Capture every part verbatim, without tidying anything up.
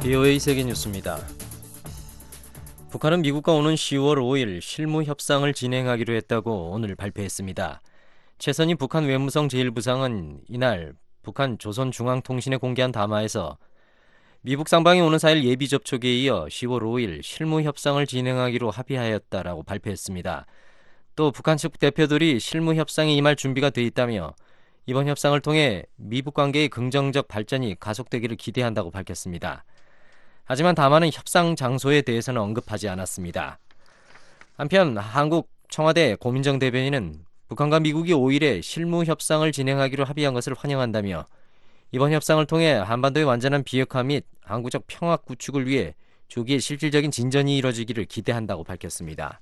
비오에이 세계뉴스입니다. 북한은 미국과 오는 시월 오일 실무 협상을 진행하기로 했다고 오늘 발표했습니다. 최선희 북한 외무성 제일 부상은 이날 북한 조선중앙통신에 공개한 담화에서 미국 상방이 오는 사일 예비 접촉에 이어 시월 오일 실무 협상을 진행하기로 합의하였다라고 발표했습니다. 또 북한 측 대표들이 실무 협상에 임할 준비가 돼 있다며 이번 협상을 통해 미북 관계의 긍정적 발전이 가속되기를 기대한다고 밝혔습니다. 하지만 담화는 협상 장소에 대해서는 언급하지 않았습니다. 한편 한국 청와대 고민정 대변인은 북한과 미국이 오일에 실무 협상을 진행하기로 합의한 것을 환영한다며 이번 협상을 통해 한반도의 완전한 비핵화 및 항구적 평화 구축을 위해 조기에 실질적인 진전이 이뤄지기를 기대한다고 밝혔습니다.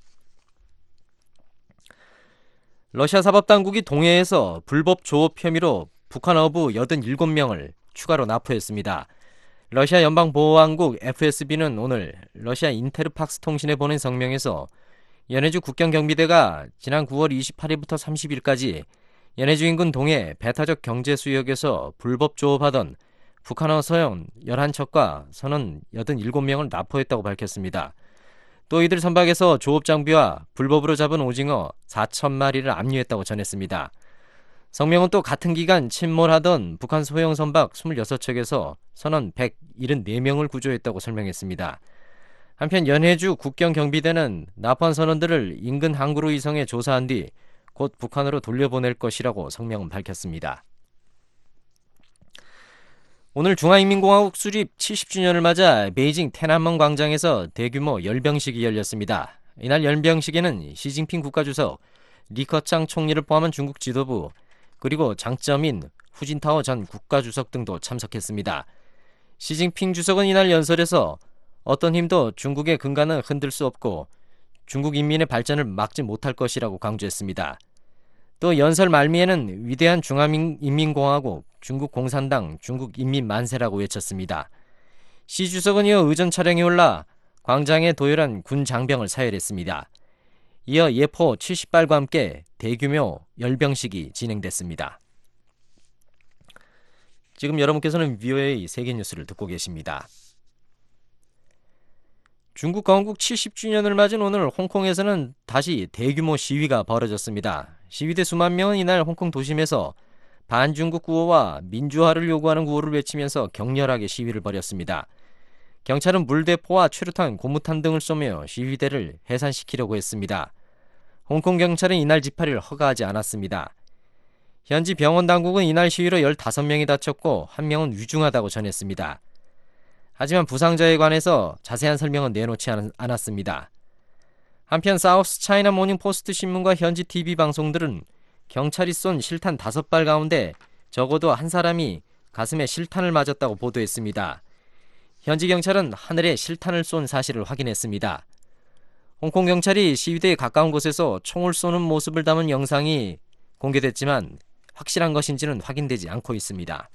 러시아 사법당국이 동해에서 불법 조업 혐의로 북한 어부 팔십칠 명을 추가로 납포했습니다. 러시아 연방보안국 에프에스비는 오늘 러시아 인테르팍스 통신에 보낸 성명에서 연해주 국경경비대가 지난 구월 이십팔일부터 삼십일까지 연해주 인근 동해 배타적 경제수역에서 불법 조업하던 북한어 서원 열한 척과 선원 팔십칠 명을 납포했다고 밝혔습니다. 또 이들 선박에서 조업 장비와 불법으로 잡은 오징어 사천 마리를 압류했다고 전했습니다. 성명은 또 같은 기간 침몰하던 북한 소형 선박 이십육 척에서 선원 백칠십사 명을 구조했다고 설명했습니다. 한편 연해주 국경경비대는 납포한 선원들을 인근 항구로 이송해 조사한 뒤 곧 북한으로 돌려보낼 것이라고 성명은 밝혔습니다. 오늘 중화인민공화국 수립 칠십 주년을 맞아 베이징天安문 광장에서 대규모 열병식이 열렸습니다. 이날 열병식에는 시진핑 국가주석, 리커창 총리를 포함한 중국 지도부, 그리고 장쩌민, 후진타오 전 국가주석 등도 참석했습니다. 시진핑 주석은 이날 연설에서 어떤 힘도 중국의 근간은 흔들 수 없고 중국 인민의 발전을 막지 못할 것이라고 강조했습니다. 또 연설 말미에는 위대한 중화인민공화국, 중국 공산당, 중국 인민 만세라고 외쳤습니다. 시 주석은 이어 의전 차량에 올라 광장에 도열한 군 장병을 사열했습니다. 이어 예포 칠십 발과 함께 대규모 열병식이 진행됐습니다. 지금 여러분께서는 비오에이 세계뉴스를 듣고 계십니다. 중국 건국 칠십 주년을 맞은 오늘 홍콩에서는 다시 대규모 시위가 벌어졌습니다. 시위대 수만 명은 이날 홍콩 도심에서 반중국 구호와 민주화를 요구하는 구호를 외치면서 격렬하게 시위를 벌였습니다. 경찰은 물대포와 최루탄, 고무탄 등을 쏘며 시위대를 해산시키려고 했습니다. 홍콩 경찰은 이날 집회를 허가하지 않았습니다. 현지 병원 당국은 이날 시위로 십오 명이 다쳤고 한 명은 위중하다고 전했습니다. 하지만 부상자에 관해서 자세한 설명은 내놓지 않았습니다. 한편 사우스 차이나 모닝 포스트 신문과 현지 티비 방송들은 경찰이 쏜 실탄 다섯 발 가운데 적어도 한 사람이 가슴에 실탄을 맞았다고 보도했습니다. 현지 경찰은 하늘에 실탄을 쏜 사실을 확인했습니다. 홍콩 경찰이 시위대에 가까운 곳에서 총을 쏘는 모습을 담은 영상이 공개됐지만 확실한 것인지는 확인되지 않고 있습니다.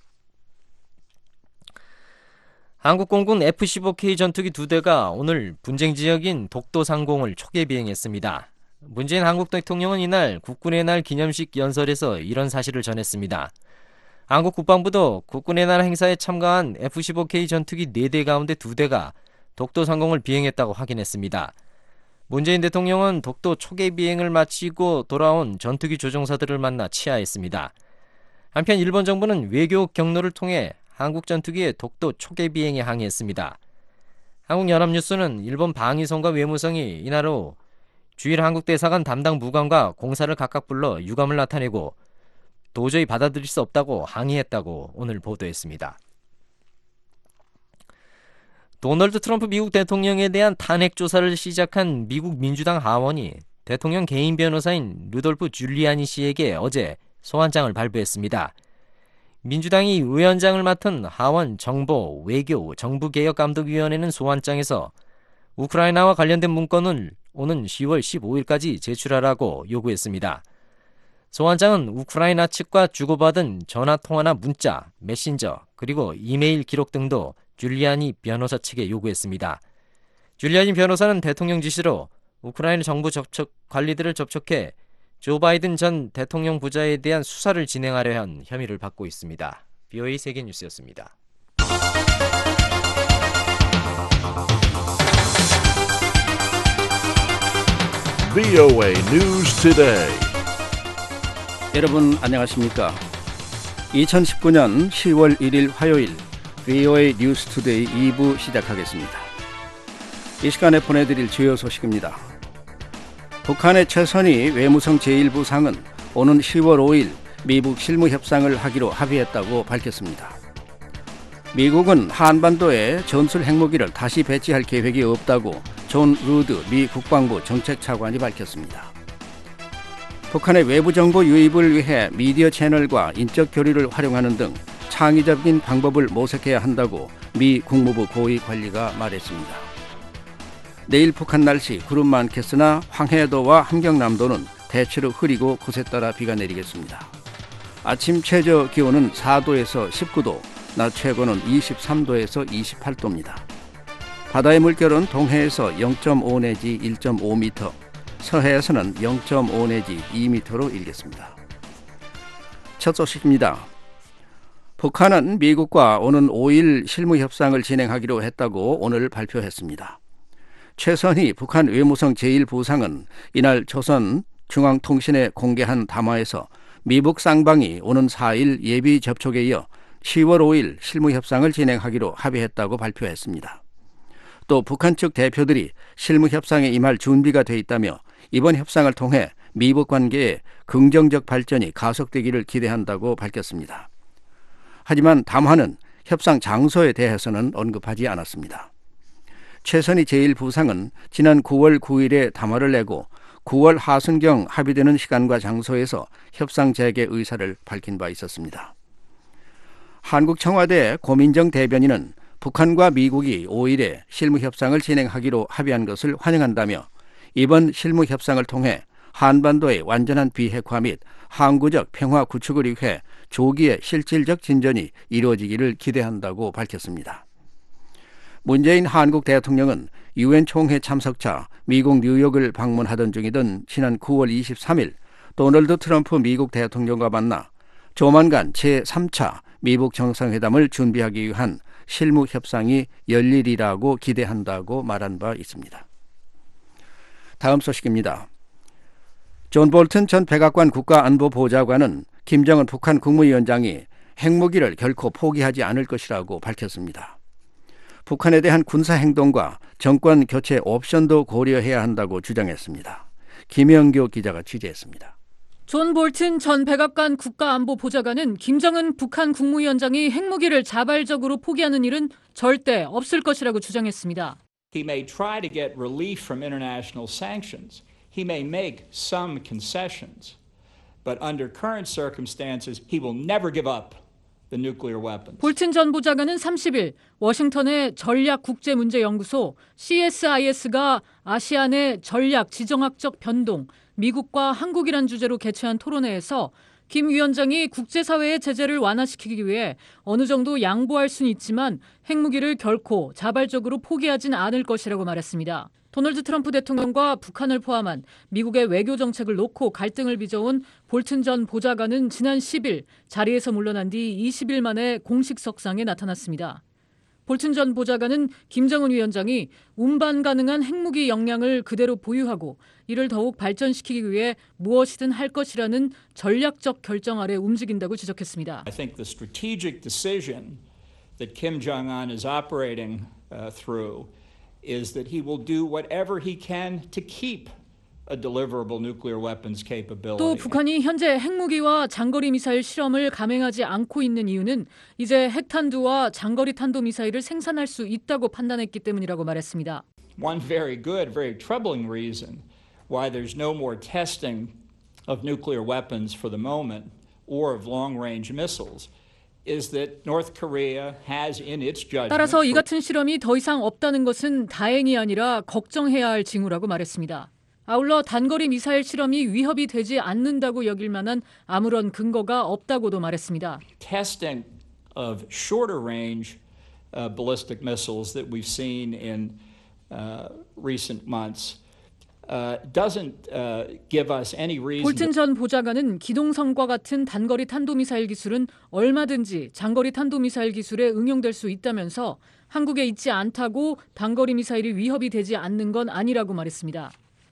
한국 공군 에프 십오 케이 전투기 두 대가 오늘 분쟁 지역인 독도 상공을 초계 비행했습니다. 문재인 한국 대통령은 이날 국군의 날 기념식 연설에서 이런 사실을 전했습니다. 한국 국방부도 국군의 날 행사에 참가한 에프 십오 케이 전투기 네 대 가운데 두 대가 독도 상공을 비행했다고 확인했습니다. 문재인 대통령은 독도 초계 비행을 마치고 돌아온 전투기 조종사들을 만나 치하했습니다. 한편 일본 정부는 외교 경로를 통해 한국 전투기의 독도 초계 비행에 항의했습니다. 한국연합뉴스는 일본 방위성과 외무성이 이날 오후 주일 한국대사관 담당 무관과 공사를 각각 불러 유감을 나타내고 도저히 받아들일 수 없다고 항의했다고 오늘 보도했습니다. 도널드 트럼프 미국 대통령에 대한 탄핵 조사를 시작한 미국 민주당 하원이 대통령 개인 변호사인 루돌프 줄리아니 씨에게 어제 소환장을 발부했습니다. 민주당이 위원장을 맡은 하원 정보, 외교, 정부개혁감독위원회는 소환장에서 우크라이나와 관련된 문건을 오는 시월 십오일까지 제출하라고 요구했습니다. 소환장은 우크라이나 측과 주고받은 전화통화나 문자, 메신저, 그리고 이메일 기록 등도 줄리아니 변호사 측에 요구했습니다. 줄리아니 변호사는 대통령 지시로 우크라이나 정부 접촉 관리들을 접촉해 조 바이든 전 대통령 부자에 대한 수사를 진행하려 한 혐의를 받고 있습니다. 비오에이 세계뉴스였습니다. 브이오에이 News Today. 여러분 안녕하십니까? 이천십구 년 시월 일일 화요일 브이오에이 뉴스 투데이 이 부 시작하겠습니다. 이 시간에 보내드릴 주요 소식입니다. 북한의 최선희 외무성 제일 부상은 오는 시월 오일 미북 실무 협상을 하기로 합의했다고 밝혔습니다. 미국은 한반도에 전술 핵무기를 다시 배치할 계획이 없다고 존 루드 미 국방부 정책차관이 밝혔습니다. 북한의 외부 정보 유입을 위해 미디어 채널과 인적 교류를 활용하는 등 창의적인 방법을 모색해야 한다고 미 국무부 고위 관리가 말했습니다. 내일 북한 날씨 구름 많겠으나 황해도와 함경남도는 대체로 흐리고 곳에 따라 비가 내리겠습니다. 아침 최저 기온은 사 도에서 십구 도, 낮 최고는 이십삼 도에서 이십팔 도입니다. 바다의 물결은 동해에서 영 점 오 내지 일 점 오 미터, 서해에서는 영 점 오 내지 이 미터로 일겠습니다. 첫 소식입니다. 북한은 미국과 오는 오일 실무 협상을 진행하기로 했다고 오늘 발표했습니다. 최선희 북한 외무성 제일 부상은 이날 조선 중앙통신에 공개한 담화에서 미북 쌍방이 오는 사일 예비 접촉에 이어 시월 오일 실무 협상을 진행하기로 합의했다고 발표했습니다. 또 북한 측 대표들이 실무 협상에 임할 준비가 돼 있다며 이번 협상을 통해 미북 관계에 긍정적 발전이 가속되기를 기대한다고 밝혔습니다. 하지만 담화는 협상 장소에 대해서는 언급하지 않았습니다. 최선희 제일 부상은 지난 구월 구일에 담화를 내고 구월 하순경 합의되는 시간과 장소에서 협상 재개 의사를 밝힌 바 있었습니다. 한국 청와대 고민정 대변인은 북한과 미국이 오일에 실무 협상을 진행하기로 합의한 것을 환영한다며 이번 실무 협상을 통해 한반도의 완전한 비핵화 및 항구적 평화 구축을 위해 조기에 실질적 진전이 이루어지기를 기대한다고 밝혔습니다. 문재인 한국 대통령은 유엔 총회 참석차 미국 뉴욕을 방문하던 중이던 지난 구월 이십삼일 도널드 트럼프 미국 대통령과 만나 조만간 제삼 차 미북 정상회담을 준비하기 위한 실무 협상이 열리리라고 기대한다고 말한 바 있습니다. 다음 소식입니다. 존 볼튼 전 백악관 국가안보보좌관은 김정은 북한 국무위원장이 핵무기를 결코 포기하지 않을 것이라고 밝혔습니다. 북한에 대한 군사행동과 정권 교체 옵션도 고려해야 한다고 주장했습니다. 김영교 기자가 취재했습니다. 존 볼튼 전 백악관 국가안보보좌관은 김정은 북한 국무위원장이 핵무기를 자발적으로 포기하는 일은 절대 없을 것이라고 주장했습니다. He may try to get relief from international sanctions. He may make some concessions. But under current circumstances, he will never give up the nuclear weapons. 볼튼 전 보좌관은 삼십일 워싱턴의 전략국제문제연구소 씨에스아이에스가 아시안의 전략 지정학적 변동, 미국과 한국이란 주제로 개최한 토론회에서 김 위원장이 국제사회의 제재를 완화시키기 위해 어느 정도 양보할 수는 있지만 핵무기를 결코 자발적으로 포기하진 않을 것이라고 말했습니다. 도널드 트럼프 대통령과 북한을 포함한 미국의 외교 정책을 놓고 갈등을 빚어온 볼튼 전 보좌관은 지난 십일 자리에서 물러난 뒤 이십 일 만에 공식 석상에 나타났습니다. 볼튼 전 보좌관은 김정은 위원장이 운반 가능한 핵무기 역량을 그대로 보유하고 이를 더욱 발전시키기 위해 무엇이든 할 것이라는 전략적 결정 아래 움직인다고 지적했습니다. I think the strategic decision that Kim Jong-un is operating uh, through is that he will do whatever he can to keep a deliverable nuclear weapons capability. 또 북한이 현재 핵무기와 장거리 미사일 실험을 감행하지 않고 있는 이유는 이제 핵탄두와 장거리 탄도미사일을 생산할 수 있다고 판단했기 때문이라고 말했습니다. One very good, very troubling reason why there's no more testing of nuclear weapons for the moment or of long-range missiles is that North Korea has in its judgment. 따라서 이 같은 실험이 더 이상 없다는 것은 다행이 아니라 걱정해야 할 징후라고 말했습니다. 아울러 단거리 미사일 실험이 위협이 되지 않는다고 여길 만한 아무런 근거가 없다고도 말했습니다. Testing of shorter range uh, ballistic missiles that we've seen in uh, recent months uh, doesn't uh, give us any reason. 볼튼 전 보좌관은 기동성과 같은 단거리 탄도미사일 기술은 얼마든지 장거리 탄도미사일 기술에 응용될 수 있다면서 한국에 있지 않다고 단거리 미사일이 위협이 되지 않는 건 아니라고 말했습니다.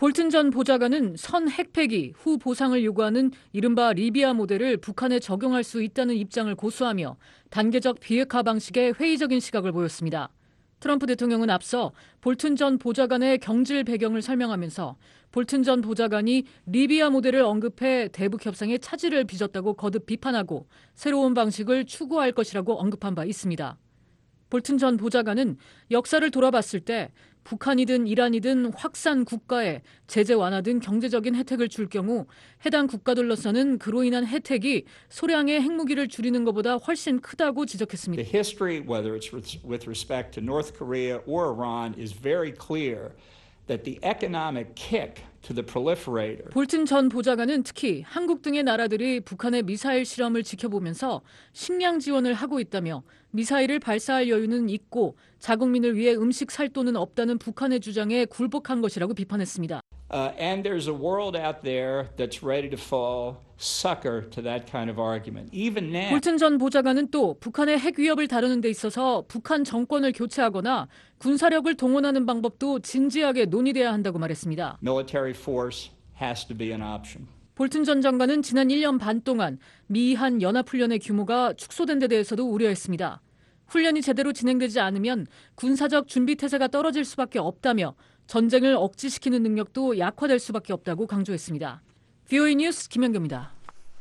볼튼 전 보좌관은 선 핵폐기 후 보상을 요구하는 이른바 리비아 모델을 북한에 적용할 수 있다는 입장을 고수하며 단계적 비핵화 방식에 회의적인 시각을 보였습니다. 트럼프 대통령은 앞서 볼튼 전 보좌관의 경질 배경을 설명하면서 볼튼 전 보좌관이 리비아 모델을 언급해 대북 협상에 차질을 빚었다고 거듭 비판하고 새로운 방식을 추구할 것이라고 언급한 바 있습니다. 볼튼 전 보좌관은 역사를 돌아봤을 때 북한이든 이란이든 확산 국가에 제재 완화 등 경제적인 혜택을 줄 경우 해당 국가들로서는 그로 인한 혜택이 소량의 핵무기를 줄이는 것보다 훨씬 크다고 지적했습니다. The history, whether it's with respect to North Korea or Iran, is very clear that the economic kick to the proliferator. 볼튼 전 보좌관은 특히 한국 등의 나라들이 북한의 미사일 실험을 지켜보면서 식량 지원을 하고 있다며 미사일을 발사할 여유는 있고 자국민을 위해 음식 살 돈은 없다는 북한의 주장에 굴복한 것이라고 비판했습니다. Uh, and there's a world out there that's ready to fall sucker to that kind of argument. Even now. 볼튼 전 보좌관은 또 북한의 핵 위협을 다루는 데 있어서 북한 정권을 교체하거나 군사력을 동원하는 방법도 진지하게 논의돼야 한다고 말했습니다. Military force has to be an option. 볼튼 전 장관은 지난 일 년 반 동안 미한 연합훈련의 규모가 축소된 데 대해서도 우려했습니다. 훈련이 제대로 진행되지 않으면 군사적 준비 태세가 떨어질 수밖에 없다며 전쟁을 억지시키는 능력도 약화될 수밖에 없다고 강조했습니다. 브이오에이 뉴스 김현경입니다.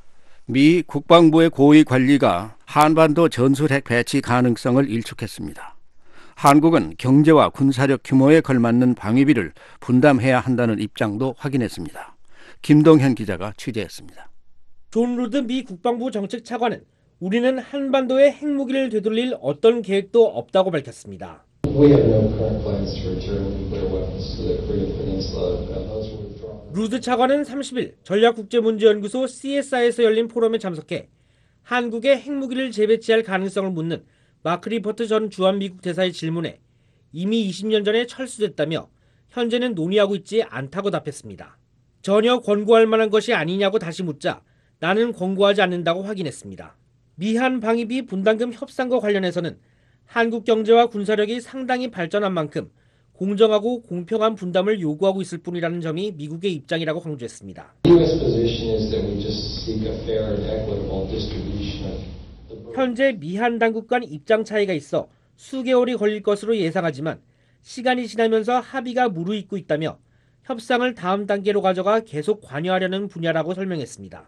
미 국방부의 고위 관리가 한반도 전술핵 배치 가능성을 일축했습니다. 한국은 경제와 군사력 규모에 걸맞는 방위비를 분담해야 한다는 입장도 확인했습니다. 김동현 기자가 취재했습니다. 존 루드 미 국방부 정책차관은 우리는 한반도에 핵무기를 되돌릴 어떤 계획도 없다고 밝혔습니다. We have no current plans to return nuclear weapons to the Korean Peninsula. Those were withdrawn. 루드 차관은 삼십 일 전략국제문제연구소 씨에스아이에서 열린 포럼에 참석해 한국에 핵무기를 재배치할 가능성을 묻는 마크 리퍼트 전 주한미국 대사의 질문에 이미 이십 년 전에 철수됐다며 현재는 논의하고 있지 않다고 답했습니다. 전혀 권고할 만한 것이 아니냐고 다시 묻자 나는 권고하지 않는다고 확인했습니다. 미한 방위비 분담금 협상과 관련해서는 한국 경제와 군사력이 상당히 발전한 만큼 공정하고 공평한 분담을 요구하고 있을 뿐이라는 점이 미국의 입장이라고 강조했습니다. The U S position is that we just seek a fair and equitable distribution of the burden. 현재 미한 당국 간 입장 차이가 있어 수개월이 걸릴 것으로 예상하지만 시간이 지나면서 합의가 무르익고 있다며 협상을 다음 단계로 가져가 계속 관여하려는 분야라고 설명했습니다.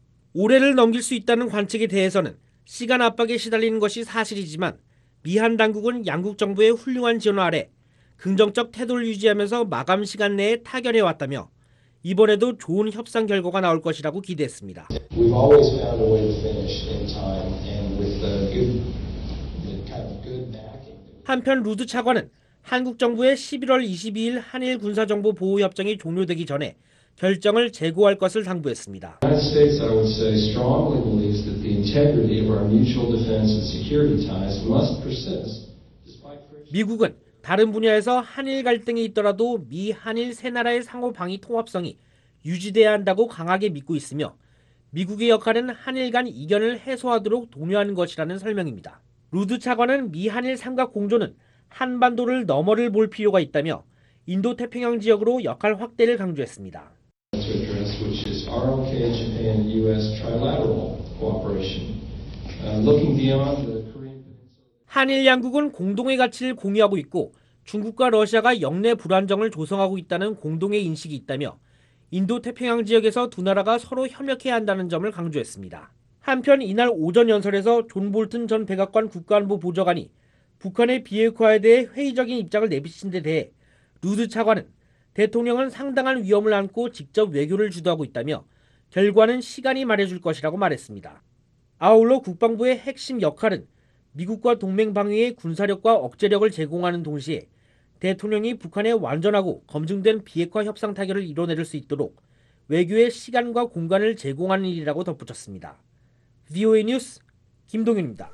올해를 넘길 수 있다는 관측에 대해서는 시간 압박에 시달리는 것이 사실이지만 미한 당국은 양국 정부의 훌륭한 지원 아래 긍정적 태도를 유지하면서 마감 시간 내에 타결해왔다며 이번에도 좋은 협상 결과가 나올 것이라고 기대했습니다. We've always found a way to finish in time and with the good, the kind of good backing. 한편 루드 차관은 한국 정부의 십일월 이십이일 한일 군사정보 보호협정이 종료되기 전에 결정을 재고할 것을 당부했습니다. The United States, I would say, strongly believes that the integrity of our mutual defense and security ties must persist. Despite friction. 미국은 다른 분야에서 한일 갈등이 있더라도 미, 한일 세 나라의 상호 방위 통합성이 유지돼야 한다고 강하게 믿고 있으며 미국의 역할은 한일 간 이견을 해소하도록 독려하는 것이라는 설명입니다. 루드 차관은 미, 한일 삼각 공조는 한반도를 너머를 볼 필요가 있다며 인도태평양 지역으로 역할 확대를 강조했습니다. To address, which is R O K, Japan, U S trilateral cooperation, uh, looking beyond the Korean Peninsula. 한일 양국은 공동의 가치를 공유하고 있고 중국과 러시아가 영내 불안정을 조성하고 있다는 공동의 인식이 있다며 인도태평양 지역에서 두 나라가 서로 협력해야 한다는 점을 강조했습니다. 한편 이날 오전 연설에서 존 볼튼 전 백악관 국가안보 보좌관이 북한의 비핵화에 대해 회의적인 입장을 내비친 데 대해 루드 차관은 대통령은 상당한 위험을 안고 직접 외교를 주도하고 있다며 결과는 시간이 말해줄 것이라고 말했습니다. 아울러 국방부의 핵심 역할은 미국과 동맹 방위의 군사력과 억제력을 제공하는 동시에 대통령이 북한의 완전하고 검증된 비핵화 협상 타결을 이뤄낼 수 있도록 외교의 시간과 공간을 제공하는 일이라고 덧붙였습니다. 브이오에이 뉴스 김동윤입니다.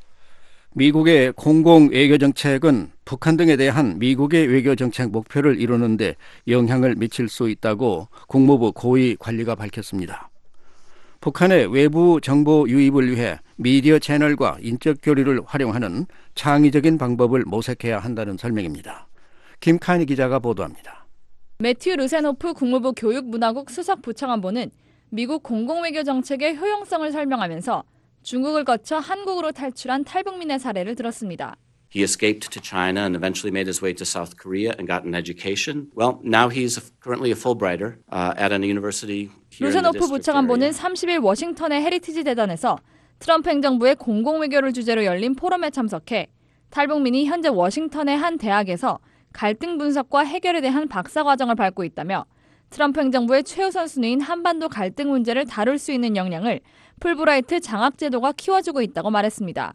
미국의 공공 외교 정책은 북한 등에 대한 미국의 외교 정책 목표를 이루는 데 영향을 미칠 수 있다고 국무부 고위 관리가 밝혔습니다. 북한의 외부 정보 유입을 위해 미디어 채널과 인적 교류를 활용하는 창의적인 방법을 모색해야 한다는 설명입니다. 김칸희 기자가 보도합니다. 매튜 르세노프 국무부 교육문화국 수석부차관보는 미국 공공외교 정책의 효용성을 설명하면서 중국을 거쳐 한국으로 탈출한 탈북민의 사례를 들었습니다. He escaped to China and eventually made his way to South Korea and got an education. Well, now he's currently a Fulbrighter uh, at a university here in the 루세노프 district 부차관보는 area. 삼십 일 워싱턴의 헤리티지 대단에서 트럼프 행정부의 공공외교를 주제로 열린 포럼에 참석해 탈북민이 현재 워싱턴의 한 대학에서 갈등 분석과 해결에 대한 박사과정을 밟고 있다며 트럼프 행정부의 최우선 순위인 한반도 갈등 문제를 다룰 수 있는 역량을 풀브라이트 장학제도가 키워주고 있다고 말했습니다.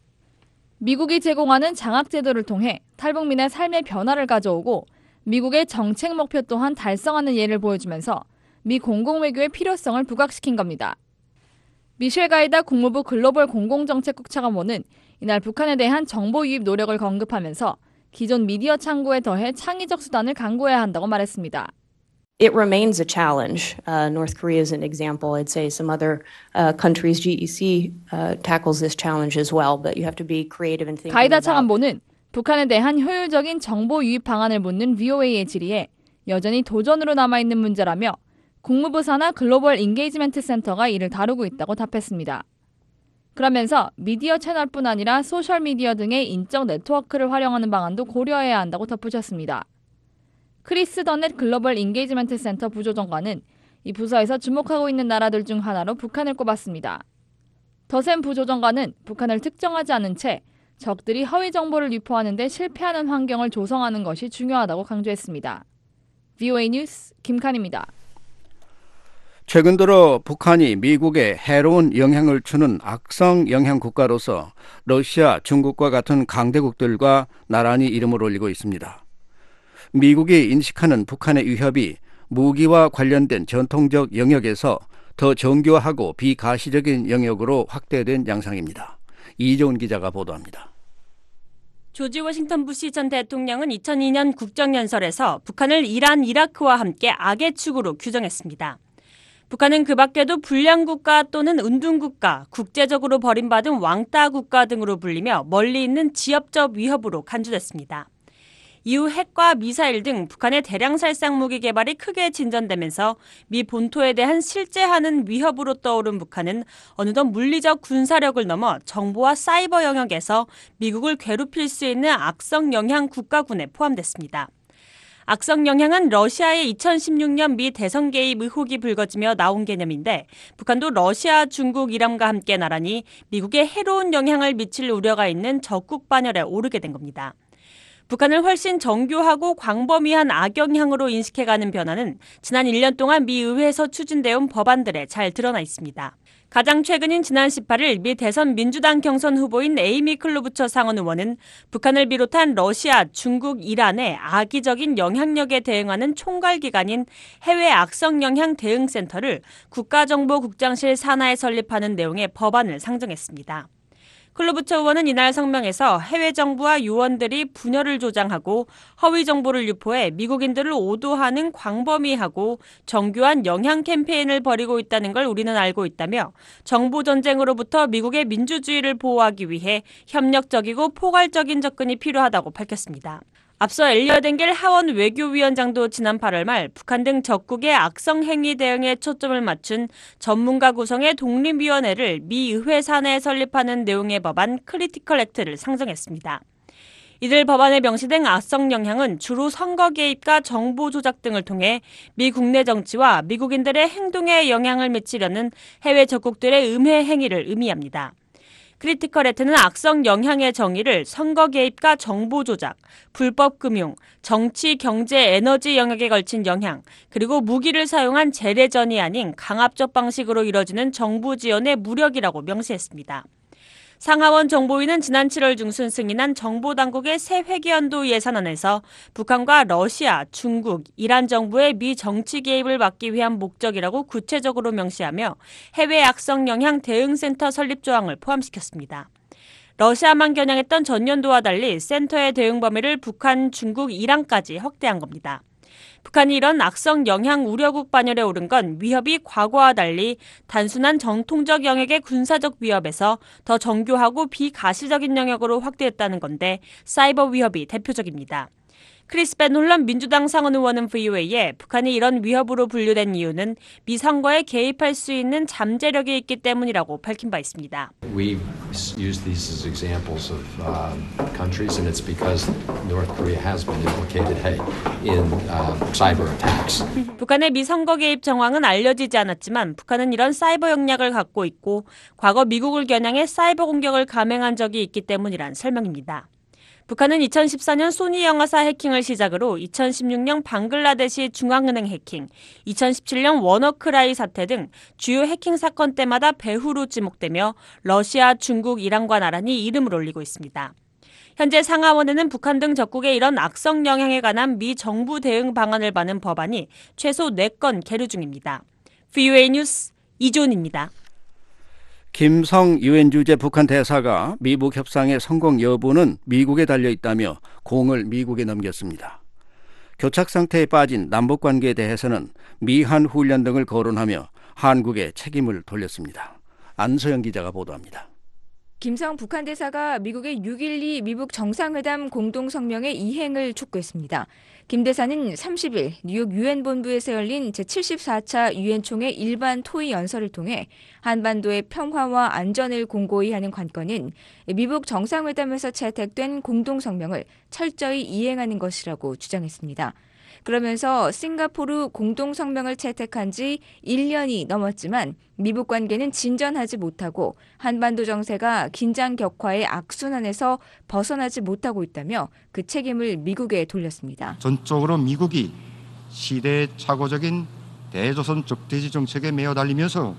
미국이 제공하는 장학제도를 통해 탈북민의 삶의 변화를 가져오고 미국의 정책 목표 또한 달성하는 예를 보여주면서 미 공공외교의 필요성을 부각시킨 겁니다. 미셸 가이다 국무부 글로벌 공공정책국 차관보는 이날 북한에 대한 정보 유입 노력을 언급하면서 기존 미디어 창구에 더해 창의적 수단을 강구해야 한다고 말했습니다. It remains a challenge. Uh, North Korea is an example. I'd say some other uh, countries, G E C, uh, tackles this challenge as well. But you have to be creative and thinking 가이다 about. 차관보는 북한에 대한 효율적인 정보 유입 방안을 묻는 브이오에이의 질의에 여전히 도전으로 남아있는 문제라며 국무부 산하 글로벌 인게이지먼트 센터가 이를 다루고 있다고 답했습니다. 그러면서 미디어 채널뿐 아니라 소셜미디어 등의 인적 네트워크를 활용하는 방안도 고려해야 한다고 덧붙였습니다. 크리스 더넷 글로벌 인게이지먼트 센터 부조정관은 이 부서에서 주목하고 있는 나라들 중 하나로 북한을 꼽았습니다. 더샘 부조정관은 북한을 특정하지 않은 채 적들이 허위 정보를 유포하는 데 실패하는 환경을 조성하는 것이 중요하다고 강조했습니다. 브이오에이 뉴스 김칸입니다. 최근 들어 북한이 미국에 해로운 영향을 주는 악성 영향 국가로서 러시아, 중국과 같은 강대국들과 나란히 이름을 올리고 있습니다. 미국이 인식하는 북한의 위협이 무기와 관련된 전통적 영역에서 더 정교하고 비가시적인 영역으로 확대된 양상입니다. 이종훈 기자가 보도합니다. 조지 워싱턴 부시 전 대통령은 이천이 년 국정연설에서 북한을 이란, 이라크와 함께 악의 축으로 규정했습니다. 북한은 그 밖에도 불량국가 또는 은둔국가, 국제적으로 버림받은 왕따 국가 등으로 불리며 멀리 있는 지역적 위협으로 간주됐습니다. 이후 핵과 미사일 등 북한의 대량 살상 무기 개발이 크게 진전되면서 미 본토에 대한 실제하는 위협으로 떠오른 북한은 어느덧 물리적 군사력을 넘어 정보와 사이버 영역에서 미국을 괴롭힐 수 있는 악성 영향 국가군에 포함됐습니다. 악성 영향은 러시아의 이천십육 년 미 대선 개입 의혹이 불거지며 나온 개념인데 북한도 러시아, 중국, 이란과 함께 나란히 미국에 해로운 영향을 미칠 우려가 있는 적국 반열에 오르게 된 겁니다. 북한을 훨씬 정교하고 광범위한 악영향으로 인식해가는 변화는 지난 일 년 동안 미 의회에서 추진되어 온 법안들에 잘 드러나 있습니다. 가장 최근인 지난 십팔 일 미 대선 민주당 경선 후보인 에이미 클로부처 상원 의원은 북한을 비롯한 러시아, 중국, 이란의 악의적인 영향력에 대응하는 총괄기관인 해외 악성 영향 대응센터를 국가정보국장실 산하에 설립하는 내용의 법안을 상정했습니다. 클로부처 의원은 이날 성명에서 해외 정부와 요원들이 분열을 조장하고 허위 정보를 유포해 미국인들을 오도하는 광범위하고 정교한 영향 캠페인을 벌이고 있다는 걸 우리는 알고 있다며 정보 전쟁으로부터 미국의 민주주의를 보호하기 위해 협력적이고 포괄적인 접근이 필요하다고 밝혔습니다. 앞서 엘리엇 엥겔 하원 외교위원장도 지난 팔월 말 북한 등 적국의 악성 행위 대응에 초점을 맞춘 전문가 구성의 독립위원회를 미 의회 산하에 설립하는 내용의 법안 크리티컬 액트를 상정했습니다. 이들 법안에 명시된 악성 영향은 주로 선거 개입과 정보 조작 등을 통해 미 국내 정치와 미국인들의 행동에 영향을 미치려는 해외 적국들의 음해 행위를 의미합니다. 크리티컬 액트는 악성 영향의 정의를 선거 개입과 정보 조작, 불법 금융, 정치, 경제, 에너지 영역에 걸친 영향, 그리고 무기를 사용한 재래전이 아닌 강압적 방식으로 이뤄지는 정부 지원의 무력이라고 명시했습니다. 상하원 정보위는 지난 칠월 중순 승인한 정보당국의 새 회계연도 예산안에서 북한과 러시아, 중국, 이란 정부의 미 정치 개입을 막기 위한 목적이라고 구체적으로 명시하며 해외 악성 영향 대응센터 설립 조항을 포함시켰습니다. 러시아만 겨냥했던 전년도와 달리 센터의 대응 범위를 북한, 중국, 이란까지 확대한 겁니다. 북한이 이런 악성 영향 우려국 반열에 오른 건 위협이 과거와 달리 단순한 정통적 영역의 군사적 위협에서 더 정교하고 비가시적인 영역으로 확대했다는 건데 사이버 위협이 대표적입니다. 크리스 베놀런 민주당 상원 의원은 브이오에이에 북한이 이런 위협으로 분류된 이유는 미 선거에 개입할 수 있는 잠재력이 있기 때문이라고 밝힌 바 있습니다. We use these as examples of uh, countries, and it's because North Korea has been implicated in uh, cyber attacks. 북한의 미 선거 개입 정황은 알려지지 않았지만 북한은 이런 사이버 역량을 갖고 있고 과거 미국을 겨냥해 사이버 공격을 감행한 적이 있기 때문이란 설명입니다. 북한은 이천십사 년 소니 영화사 해킹을 시작으로 이천십육 년 방글라데시 중앙은행 해킹, 이천십칠 년 워너크라이 사태 등 주요 해킹 사건 때마다 배후로 지목되며 러시아, 중국, 이란과 나란히 이름을 올리고 있습니다. 현재 상하원에는 북한 등 적국의 이런 악성 영향에 관한 미 정부 대응 방안을 받는 법안이 최소 네 건 계류 중입니다. 브이오에이 뉴스 이존입니다. 김성 유엔 주재 북한 대사가 미북 협상의 성공 여부는 미국에 달려있다며 공을 미국에 넘겼습니다. 교착 상태에 빠진 남북관계에 대해서는 미한 훈련 등을 거론하며 한국에 책임을 돌렸습니다. 안소영 기자가 보도합니다. 김성 북한 대사가 미국의 육 일이 미북 정상회담 공동성명의 이행을 촉구했습니다. 김 대사는 삼십 일 뉴욕 유엔 본부에서 열린 제칠십사 차 유엔 총회 일반 토의 연설을 통해 한반도의 평화와 안전을 공고히 하는 관건인 미북 정상회담에서 채택된 공동성명을 철저히 이행하는 것이라고 주장했습니다. 그러면서 싱가포르 공동성명을 채택한 지 일 년이 넘었지만 미북 관계는 진전하지 못하고 한반도 정세가 긴장 격화의 악순환에서 벗어나지 못하고 있다며 그 책임을 미국에 돌렸습니다. 전적으로 미국이 시대의 착오적인 대조선 적대지 정책에 매어 달리면서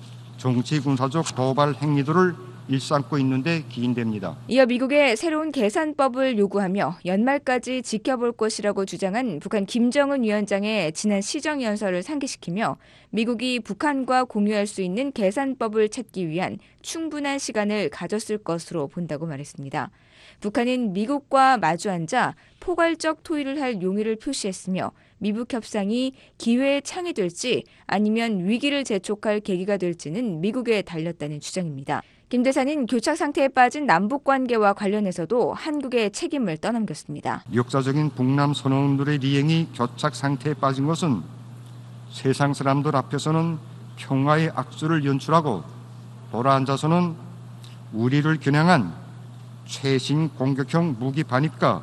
정치 군사적 도발 행위들을 일삼고 있는데 기인됩니다. 이어 미국의 새로운 계산법을 요구하며 연말까지 지켜볼 것이라고 주장한 북한 김정은 위원장의 지난 시정연설을 상기시키며 미국이 북한과 공유할 수 있는 계산법을 찾기 위한 충분한 시간을 가졌을 것으로 본다고 말했습니다. 북한은 미국과 마주 앉아 포괄적 토의를 할 용의를 표시했으며 미북 협상이 기회의 창이 될지 아니면 위기를 재촉할 계기가 될지는 미국에 달렸다는 주장입니다. 김 대사는 교착 상태에 빠진 남북 관계와 관련해서도 한국의 책임을 떠넘겼습니다. 역사적인 북남 선언들의 리행이 교착 상태에 빠진 것은 세상 사람들 앞에서는 평화의 악수를 연출하고 돌아앉아서는 우리를 겨냥한 최신 공격형 무기 반입과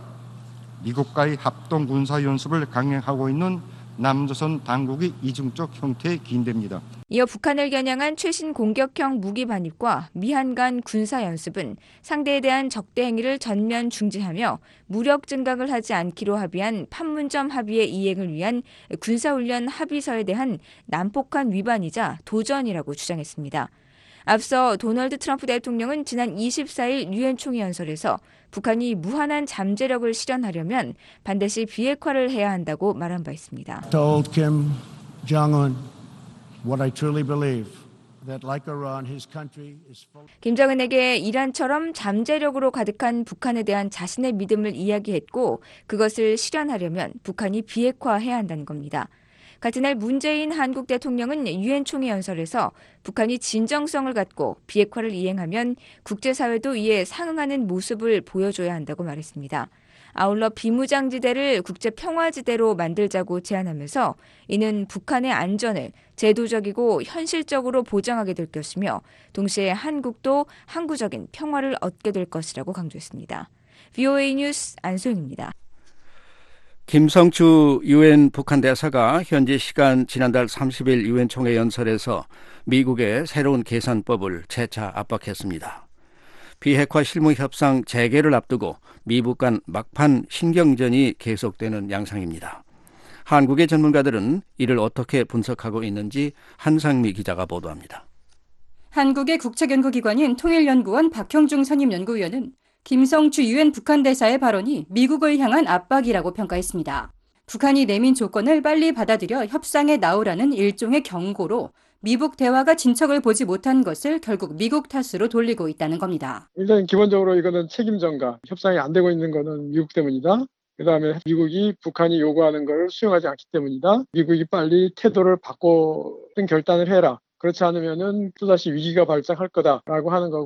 미국과의 합동 군사 연습을 강행하고 있는 남조선 당국의 이중적 형태에 기인됩니다. 이어 북한을 겨냥한 최신 공격형 무기 반입과 미한 간 군사 연습은 상대에 대한 적대 행위를 전면 중지하며 무력 증강을 하지 않기로 합의한 판문점 합의의 이행을 위한 군사훈련 합의서에 대한 난폭한 위반이자 도전이라고 주장했습니다. 앞서 도널드 트럼프 대통령은 지난 이십사 일 유엔 총회 연설에서 북한이 무한한 잠재력을 실현하려면 반드시 비핵화를 해야 한다고 말한 바 있습니다. Told Kim Jong-un what I truly believe that like Iran, his country is full. 김정은에게 이란처럼 잠재력으로 가득한 북한에 대한 자신의 믿음을 이야기했고 그것을 실현하려면 북한이 비핵화해야 한다는 겁니다. 같은 날 문재인 한국 대통령은 유엔 총회 연설에서 북한이 진정성을 갖고 비핵화를 이행하면 국제사회도 이에 상응하는 모습을 보여줘야 한다고 말했습니다. 아울러 비무장지대를 국제평화지대로 만들자고 제안하면서 이는 북한의 안전을 제도적이고 현실적으로 보장하게 될 것이며 동시에 한국도 항구적인 평화를 얻게 될 것이라고 강조했습니다. 브이오에이 뉴스 안소영입니다. 김성주 유엔 북한 대사가 현지 시간 지난달 삼십 일 유엔 총회 연설에서 미국의 새로운 계산법을 재차 압박했습니다. 비핵화 실무 협상 재개를 앞두고 미북 간 막판 신경전이 계속되는 양상입니다. 한국의 전문가들은 이를 어떻게 분석하고 있는지 한상미 기자가 보도합니다. 한국의 국책연구기관인 통일연구원 박형중 선임연구위원은 김성주 유엔 북한 대사의 발언이 미국을 향한 압박이라고 평가했습니다. 북한이 내민 조건을 빨리 받아들여 협상에 나오라는 일종의 경고로 미북 대화가 진척을 보지 못한 것을 결국 미국 탓으로 돌리고 있다는 겁니다. 일단 기본적으로 이거는 책임 전가, 협상이 안 되고 있는 거는 미국 때문이다. 그다음에 미국이 북한이 요구하는 걸 수용하지 않기 때문이다. 미국이 빨리 태도를 바꿔 결단을 해라. 그렇지 않으면은 또다시 위기가 발생할 거다라고 하는 거고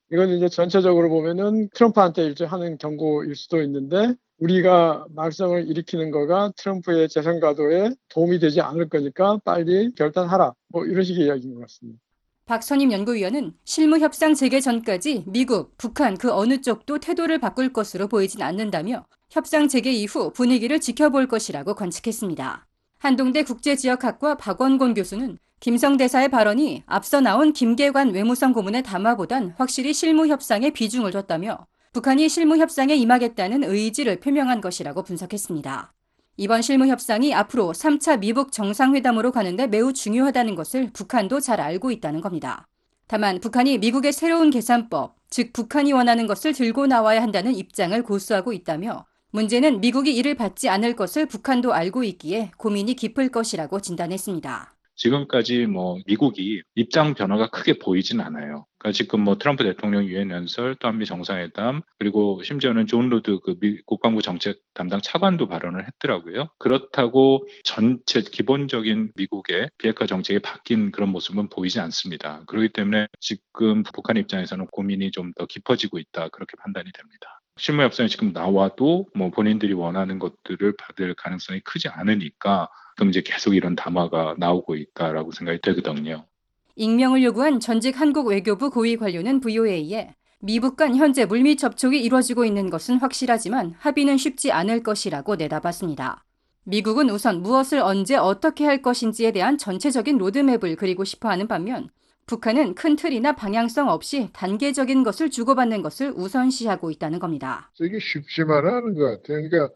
이건 이제 전체적으로 보면은 트럼프한테 일제 하는 경고일 수도 있는데 우리가 말썽을 일으키는 거가 트럼프의 재선 가도에 도움이 되지 않을 거니까 빨리 결단하라. 뭐 이런 식의 이야기인 것 같습니다. 박 선임 연구위원은 실무 협상 재개 전까지 미국, 북한 그 어느 쪽도 태도를 바꿀 것으로 보이진 않는다며 협상 재개 이후 분위기를 지켜볼 것이라고 관측했습니다. 한동대 국제지역학과 박원곤 교수는 김성 대사의 발언이 앞서 나온 김계관 외무성 고문의 담화보단 확실히 실무 협상에 비중을 뒀다며 북한이 실무 협상에 임하겠다는 의지를 표명한 것이라고 분석했습니다. 이번 실무 협상이 앞으로 삼 차 미북 정상회담으로 가는데 매우 중요하다는 것을 북한도 잘 알고 있다는 겁니다. 다만 북한이 미국의 새로운 계산법, 즉 북한이 원하는 것을 들고 나와야 한다는 입장을 고수하고 있다며 문제는 미국이 이를 받지 않을 것을 북한도 알고 있기에 고민이 깊을 것이라고 진단했습니다. 지금까지 뭐 미국이 입장 변화가 크게 보이진 않아요. 그러니까 지금 뭐 트럼프 대통령 유엔 연설, 또 한미 정상회담, 그리고 심지어는 존 로드 그 미 국방부 정책 담당 차관도 발언을 했더라고요. 그렇다고 전체 기본적인 미국의 비핵화 정책이 바뀐 그런 모습은 보이지 않습니다. 그렇기 때문에 지금 북한 입장에서는 고민이 좀 더 깊어지고 있다, 그렇게 판단이 됩니다. 실무 협상이 지금 나와도 뭐 본인들이 원하는 것들을 받을 가능성이 크지 않으니까 그럼 이제 계속 이런 담화가 나오고 있다라고 생각이 되거든요. 익명을 요구한 전직 한국 외교부 고위 관료는 브이오에이에 미북 간 현재 물밑 접촉이 이루어지고 있는 것은 확실하지만 합의는 쉽지 않을 것이라고 내다봤습니다. 미국은 우선 무엇을 언제 어떻게 할 것인지에 대한 전체적인 로드맵을 그리고 싶어하는 반면 북한은 큰 틀이나 방향성 없이 단계적인 것을 주고받는 것을 우선시하고 있다는 겁니다. 이게 쉽지만은 않은 것 같아요. 그러니까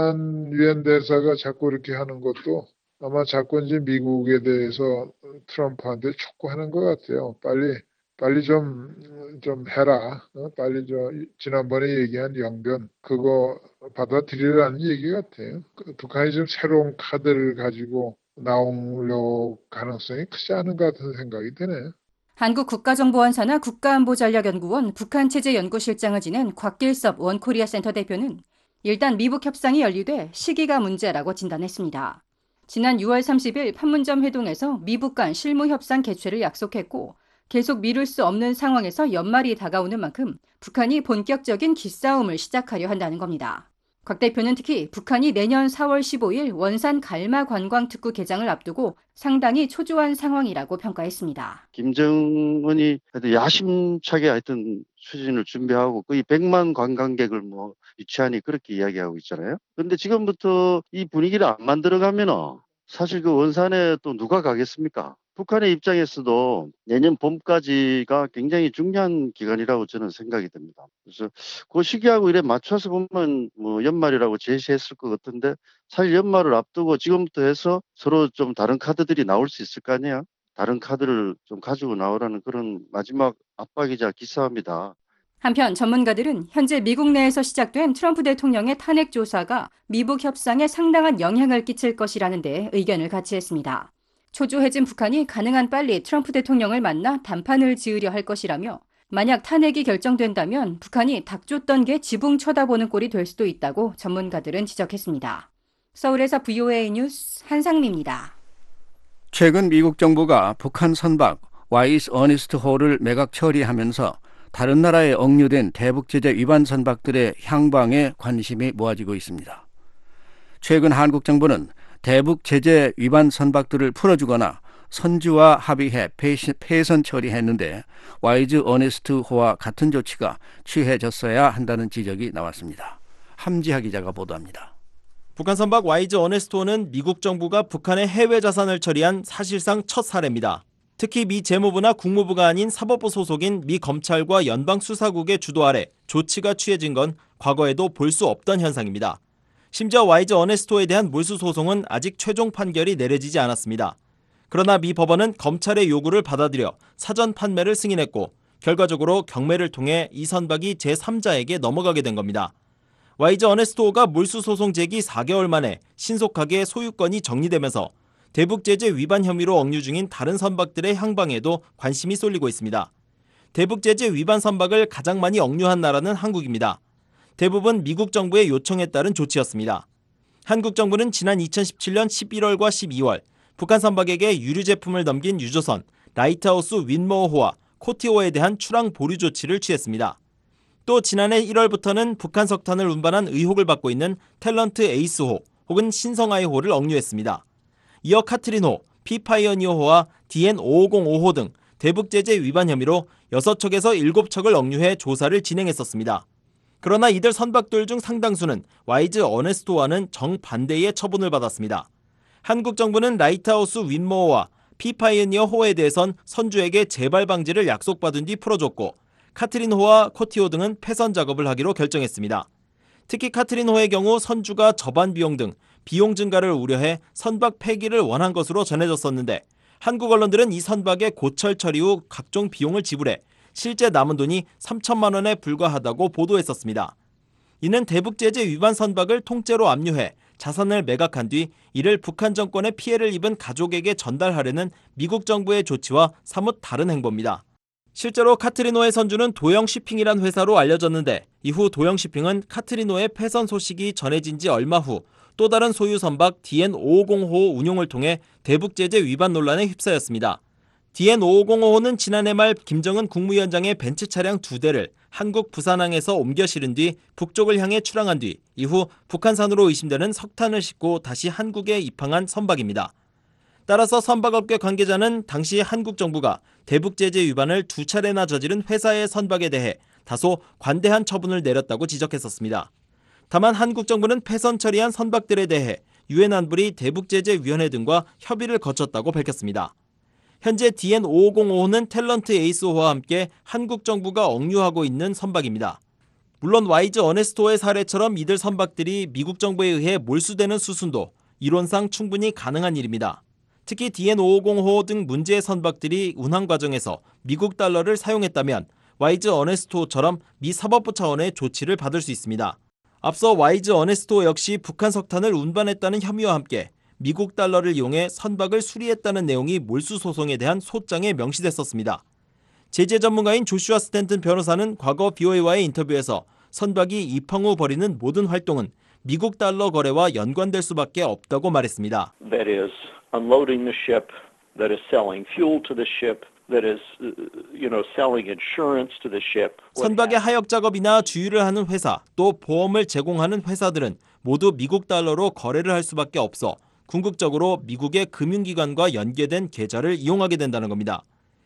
북한 유엔 대사가 자꾸 이렇게 하는 것도 아마 자꾸 이제 미국에 대해서 트럼프한테 촉구하는 것 같아요. 빨리 빨리 좀, 좀 해라. 어? 빨리 저 지난번에 얘기한 영변 그거 받아들이라는 얘기 같아요. 북한이 좀 새로운 카드를 가지고 나오려고 가능성이 크지 않은 것 같은 생각이 드네요. 한국국가정보원사나 국가안보전략연구원 북한체제연구실장을 지낸 곽길섭 원코리아 센터 대표는 일단 미북 협상이 연루돼 시기가 문제라고 진단했습니다. 지난 유월 삼십일 판문점 회동에서 미북 간 실무 협상 개최를 약속했고 계속 미룰 수 없는 상황에서 연말이 다가오는 만큼 북한이 본격적인 기싸움을 시작하려 한다는 겁니다. 곽 대표는 특히 북한이 내년 사월 십오일 원산 갈마 관광특구 개장을 앞두고 상당히 초조한 상황이라고 평가했습니다. 김정은이 하여튼 야심차게 하여튼 추진을 준비하고 거의 백만 관광객을 뭐 유치하니 그렇게 이야기하고 있잖아요. 그런데 지금부터 이 분위기를 안 만들어가면 사실 그 원산에 또 누가 가겠습니까? 북한의 입장에서도 내년 봄까지가 굉장히 중요한 기간이라고 저는 생각이 됩니다. 그래서 그 시기하고 이래 맞춰서 보면 뭐 연말이라고 제시했을 것 같은데 사실 연말을 앞두고 지금부터 해서 서로 좀 다른 카드들이 나올 수 있을 거 아니야? 다른 카드를 좀 가지고 나오라는 그런 마지막 압박이자 기싸움이다. 한편 전문가들은 현재 미국 내에서 시작된 트럼프 대통령의 탄핵 조사가 미북 협상에 상당한 영향을 끼칠 것이라는 데 의견을 같이 했습니다. 초조해진 북한이 가능한 빨리 트럼프 대통령을 만나 담판을 지으려 할 것이라며 만약 탄핵이 결정된다면 북한이 닥쳤던 게 지붕 쳐다보는 꼴이 될 수도 있다고 전문가들은 지적했습니다. 서울에서 브이오에이 뉴스 한상미입니다. 최근 미국 정부가 북한 선박 와이스 어니스트 호를 매각 처리하면서 다른 나라에 억류된 대북제재 위반 선박들의 향방에 관심이 모아지고 있습니다. 최근 한국 정부는 대북 제재 위반 선박들을 풀어주거나 선주와 합의해 폐선 처리했는데 와이즈 어니스트호와 같은 조치가 취해졌어야 한다는 지적이 나왔습니다. 함지하 기자가 보도합니다. 북한 선박 와이즈 어니스트호는 미국 정부가 북한의 해외 자산을 처리한 사실상 첫 사례입니다. 특히 미 재무부나 국무부가 아닌 사법부 소속인 미 검찰과 연방수사국의 주도 아래 조치가 취해진 건 과거에도 볼 수 없던 현상입니다. 심지어 와이즈 어니스트호에 대한 몰수 소송은 아직 최종 판결이 내려지지 않았습니다. 그러나 미 법원은 검찰의 요구를 받아들여 사전 판매를 승인했고 결과적으로 경매를 통해 이 선박이 제삼자에게 넘어가게 된 겁니다. 와이즈 어니스트호가 몰수 소송 제기 사 개월 만에 신속하게 소유권이 정리되면서 대북제재 위반 혐의로 억류 중인 다른 선박들의 향방에도 관심이 쏠리고 있습니다. 대북제재 위반 선박을 가장 많이 억류한 나라는 한국입니다. 대부분 미국 정부의 요청에 따른 조치였습니다. 한국 정부는 지난 이천십칠년 십일월과 십이월 북한 선박에게 유류 제품을 넘긴 유조선 라이트하우스 윈모어호와 코티오에 대한 출항 보류 조치를 취했습니다. 또 지난해 일월부터는 북한 석탄을 운반한 의혹을 받고 있는 탤런트 에이스호 혹은 신성아이호를 억류했습니다. 이어 카트린호, 피파이어니어호와 디엔 오오공오호 등 대북제재 위반 혐의로 여섯 척에서 일곱 척을 억류해 조사를 진행했었습니다. 그러나 이들 선박들 중 상당수는 와이즈 어네스토와는 정반대의 처분을 받았습니다. 한국 정부는 라이트하우스 윈모어와 피파이어니어호에 대해선 선주에게 재발 방지를 약속받은 뒤 풀어줬고 카트린호와 코티오 등은 폐선 작업을 하기로 결정했습니다. 특히 카트린호의 경우 선주가 저반 비용 등 비용 증가를 우려해 선박 폐기를 원한 것으로 전해졌었는데 한국 언론들은 이 선박의 고철 처리 후 각종 비용을 지불해 실제 남은 돈이 삼천만 원에 불과하다고 보도했었습니다. 이는 대북제재 위반 선박을 통째로 압류해 자산을 매각한 뒤 이를 북한 정권의 피해를 입은 가족에게 전달하려는 미국 정부의 조치와 사뭇 다른 행보입니다. 실제로 카트리노의 선주는 도영쉬핑이란 회사로 알려졌는데 이후 도영쉬핑은 카트리노의 폐선 소식이 전해진 지 얼마 후 또 다른 소유 선박 디엔 오오공호 운용을 통해 대북제재 위반 논란에 휩싸였습니다. 디엔 오오공호는 지난해 말 김정은 국무위원장의 벤츠 차량 두 대를 한국 부산항에서 옮겨 실은 뒤 북쪽을 향해 출항한 뒤 이후 북한산으로 의심되는 석탄을 싣고 다시 한국에 입항한 선박입니다. 따라서 선박업계 관계자는 당시 한국 정부가 대북제재 위반을 두 차례나 저지른 회사의 선박에 대해 다소 관대한 처분을 내렸다고 지적했었습니다. 다만 한국 정부는 폐선 처리한 선박들에 대해 유엔 안보리 대북제재위원회 등과 협의를 거쳤다고 밝혔습니다. 현재 디엔 오오공오호는 탤런트 에이스호와 함께 한국 정부가 억류하고 있는 선박입니다. 물론 와이즈 어네스토의 사례처럼 이들 선박들이 미국 정부에 의해 몰수되는 수순도 이론상 충분히 가능한 일입니다. 특히 디엔 오오공호 등 문제의 선박들이 운항 과정에서 미국 달러를 사용했다면 와이즈 어네스토처럼 미 사법부 차원의 조치를 받을 수 있습니다. 앞서 와이즈 어네스토 역시 북한 석탄을 운반했다는 혐의와 함께 미국 달러를 이용해 선박을 수리했다는 내용이 몰수 소송에 대한 소장에 명시됐었습니다. 제재 전문가인 조슈아 스탠튼 변호사는 과거 비오에이와의 인터뷰에서 선박이 입항 후 벌이는 모든 활동은 미국 달러 거래와 연관될 수밖에 없다고 말했습니다. That is unloading the ship, that is selling fuel to the ship, that is, you know, selling insurance to the ship. 선박의 하역 작업이나 주유를 하는 회사, 또 보험을 제공하는 회사들은 모두 미국 달러로 거래를 할 수밖에 없어 궁극적으로 미국의 금융기관과 연계된 계좌를 이용하게 된다는 겁니다.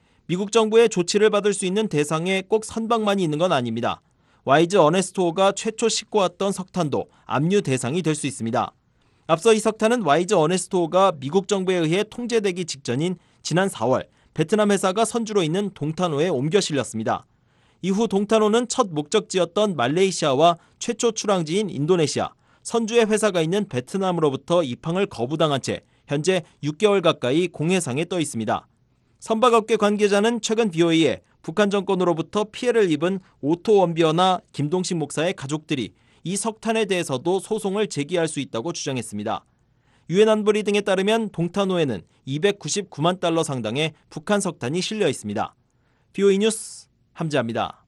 미국 정부의 조치를 받을 수 있는 대상에 꼭 선박만이 있는 건 아닙니다. 와이즈 어네스토가 최초 싣고 왔던 석탄도 압류 대상이 될 수 있습니다. 앞서 이 석탄은 와이즈 어네스토가 미국 정부에 의해 통제되기 직전인 지난 사월 베트남 회사가 선주로 있는 동탄호에 옮겨 실렸습니다. 이후 동탄호는 첫 목적지였던 말레이시아와 최초 출항지인 인도네시아, 선주의 회사가 있는 베트남으로부터 입항을 거부당한 채 현재 육 개월 가까이 공해상에 떠 있습니다. 선박업계 관계자는 최근 비오에이에 북한 정권으로부터 피해를 입은 오토 원비어나 김동식 목사의 가족들이 이 석탄에 대해서도 소송을 제기할 수 있다고 주장했습니다. 유엔 안보리 등에 따르면 동탄호에는 이백구십구만 달러 상당의 북한 석탄이 실려 있습니다. 비오에이 뉴스 함재합니다.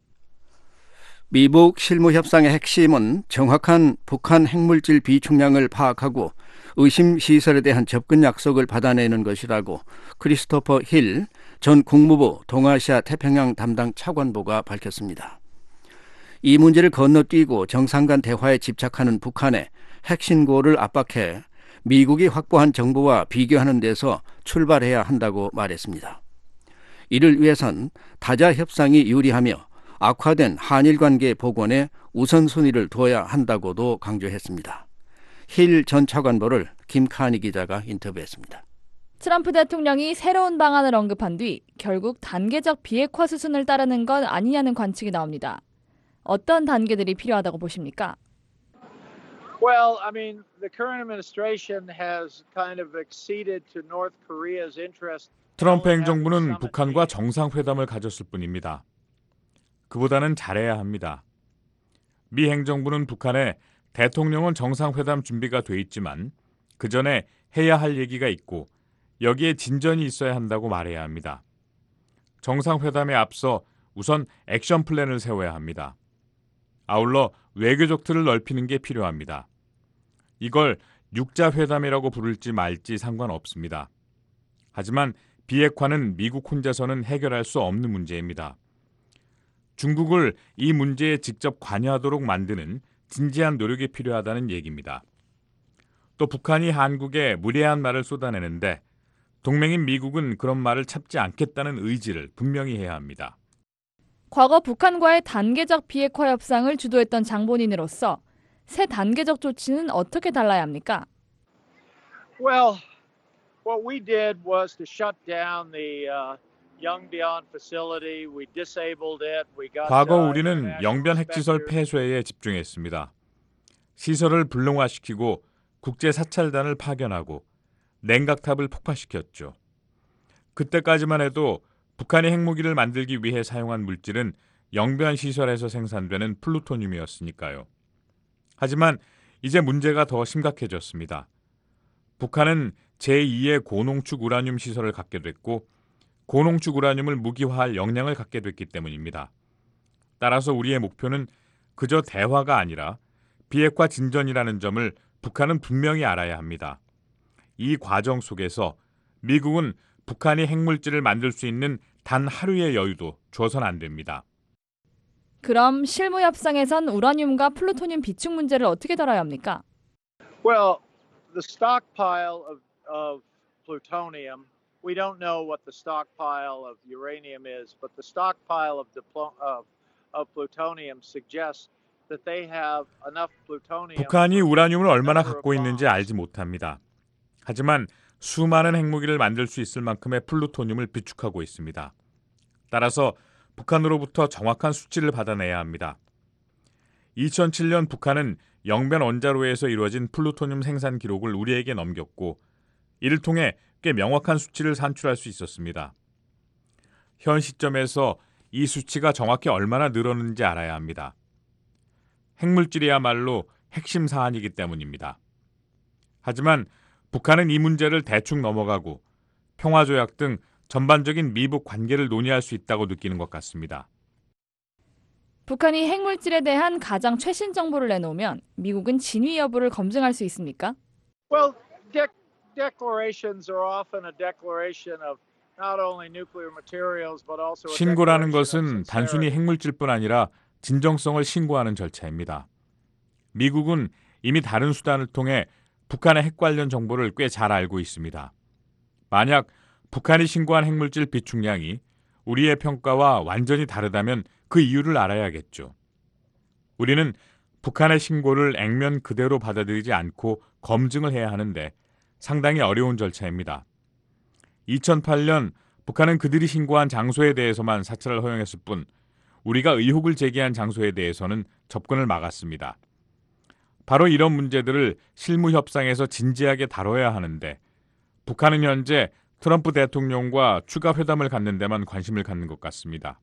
미북 실무협상의 핵심은 정확한 북한 핵물질 비축량을 파악하고 의심 시설에 대한 접근 약속을 받아내는 것이라고 크리스토퍼 힐 전 국무부 동아시아 태평양 담당 차관보가 밝혔습니다. 이 문제를 건너뛰고 정상 간 대화에 집착하는 북한의 핵신고를 압박해 미국이 확보한 정보와 비교하는 데서 출발해야 한다고 말했습니다. 이를 위해선 다자 협상이 유리하며 악화된 한일 관계 복원에 우선순위를 둬야 한다고도 강조했습니다. 힐 전 차관보를 김카니 기자가 인터뷰했습니다. 트럼프 대통령이 새로운 방안을 언급한 뒤 결국 단계적 비핵화 수순을 따르는 건 아니냐는 관측이 나옵니다. 어떤 단계들이 필요하다고 보십니까? Well, I mean, the current administration has kind of acceded to North Korea's interest. 트럼프 행정부는 북한과 정상회담을 가졌을 뿐입니다. 그보다는 잘해야 합니다. 미 행정부는 북한에 대통령은 정상회담 준비가 돼 있지만 그 전에 해야 할 얘기가 있고 여기에 진전이 있어야 한다고 말해야 합니다. 정상회담에 앞서 우선 액션 플랜을 세워야 합니다. 아울러 외교적 틀을 넓히는 게 필요합니다. 이걸 육자회담이라고 부를지 말지 상관없습니다. 하지만 비핵화는 미국 혼자서는 해결할 수 없는 문제입니다. 중국을 이 문제에 직접 관여하도록 만드는 진지한 노력이 필요하다는 얘기입니다. 또 북한이 한국에 무례한 말을 쏟아내는데 동맹인 미국은 그런 말을 참지 않겠다는 의지를 분명히 해야 합니다. 과거 북한과의 단계적 비핵화 협상을 주도했던 장본인으로서 새 단계적 조치는 어떻게 달라야 합니까? Well, what we did was to shut down the uh, Yongbyon facility. We disabled it. We got 과거 uh, 우리는 international 영변 핵시설 inspectors. 폐쇄에 집중했습니다. 시설을 불능화시키고 국제 사찰단을 파견하고 냉각탑을 폭파시켰죠. 그때까지만 해도 북한이 핵무기를 만들기 위해 사용한 물질은 영변 시설에서 생산되는 플루토늄이었으니까요. 하지만 이제 문제가 더 심각해졌습니다. 북한은 제이의 고농축 우라늄 시설을 갖게 됐고 고농축 우라늄을 무기화할 역량을 갖게 됐기 때문입니다. 따라서 우리의 목표는 그저 대화가 아니라 비핵화 진전이라는 점을 북한은 분명히 알아야 합니다. 이 과정 속에서 미국은 북한이 핵물질을 만들 수 있는 단 하루의 여유도 줘선 안 됩니다. 그럼 실무 협상에선 우라늄과 플루토늄 비축 문제를 어떻게 다뤄야 합니까? Well, the stockpile of, of plutonium, we don't know what the stockpile of uranium is, but the stockpile of, diplo- of, of plutonium suggests that they have enough plutonium. 북한이 우라늄을 얼마나 갖고 있는지 알지 못합니다. 하지만 수많은 핵무기를 만들 수 있을 만큼의 플루토늄을 비축하고 있습니다. 따라서 북한으로부터 정확한 수치를 받아내야 합니다. 이천칠 년 북한은 영변 원자로에서 이루어진 플루토늄 생산 기록을 우리에게 넘겼고 이를 통해 꽤 명확한 수치를 산출할 수 있었습니다. 현 시점에서 이 수치가 정확히 얼마나 늘었는지 알아야 합니다. 핵물질이야말로 핵심 사안이기 때문입니다. 하지만 북한은 이 문제를 대충 넘어가고 평화조약 등 전반적인 미북 관계를 논의할 수 있다고 느끼는 것 같습니다. 북한이 핵물질에 대한 가장 최신 정보를 내놓으면 미국은 진위 여부를 검증할 수 있습니까? Well, de- declarations are often a declaration of not only nuclear materials but also a 신고라는 declaration of 것은 sincerity. 단순히 핵물질뿐 아니라 진정성을 신고하는 절차입니다. 미국은 이미 다른 수단을 통해 북한의 핵 관련 정보를 꽤 잘 알고 있습니다. 만약 북한이 신고한 핵물질 비축량이 우리의 평가와 완전히 다르다면 그 이유를 알아야겠죠. 우리는 북한의 신고를 액면 그대로 받아들이지 않고 검증을 해야 하는데 상당히 어려운 절차입니다. 이천팔 년 북한은 그들이 신고한 장소에 대해서만 사찰을 허용했을 뿐 우리가 의혹을 제기한 장소에 대해서는 접근을 막았습니다. 바로 이런 문제들을 실무 협상에서 진지하게 다뤄야 하는데 북한은 현재 트럼프 대통령과 추가 회담을 갖는 데만 관심을 갖는 것 같습니다.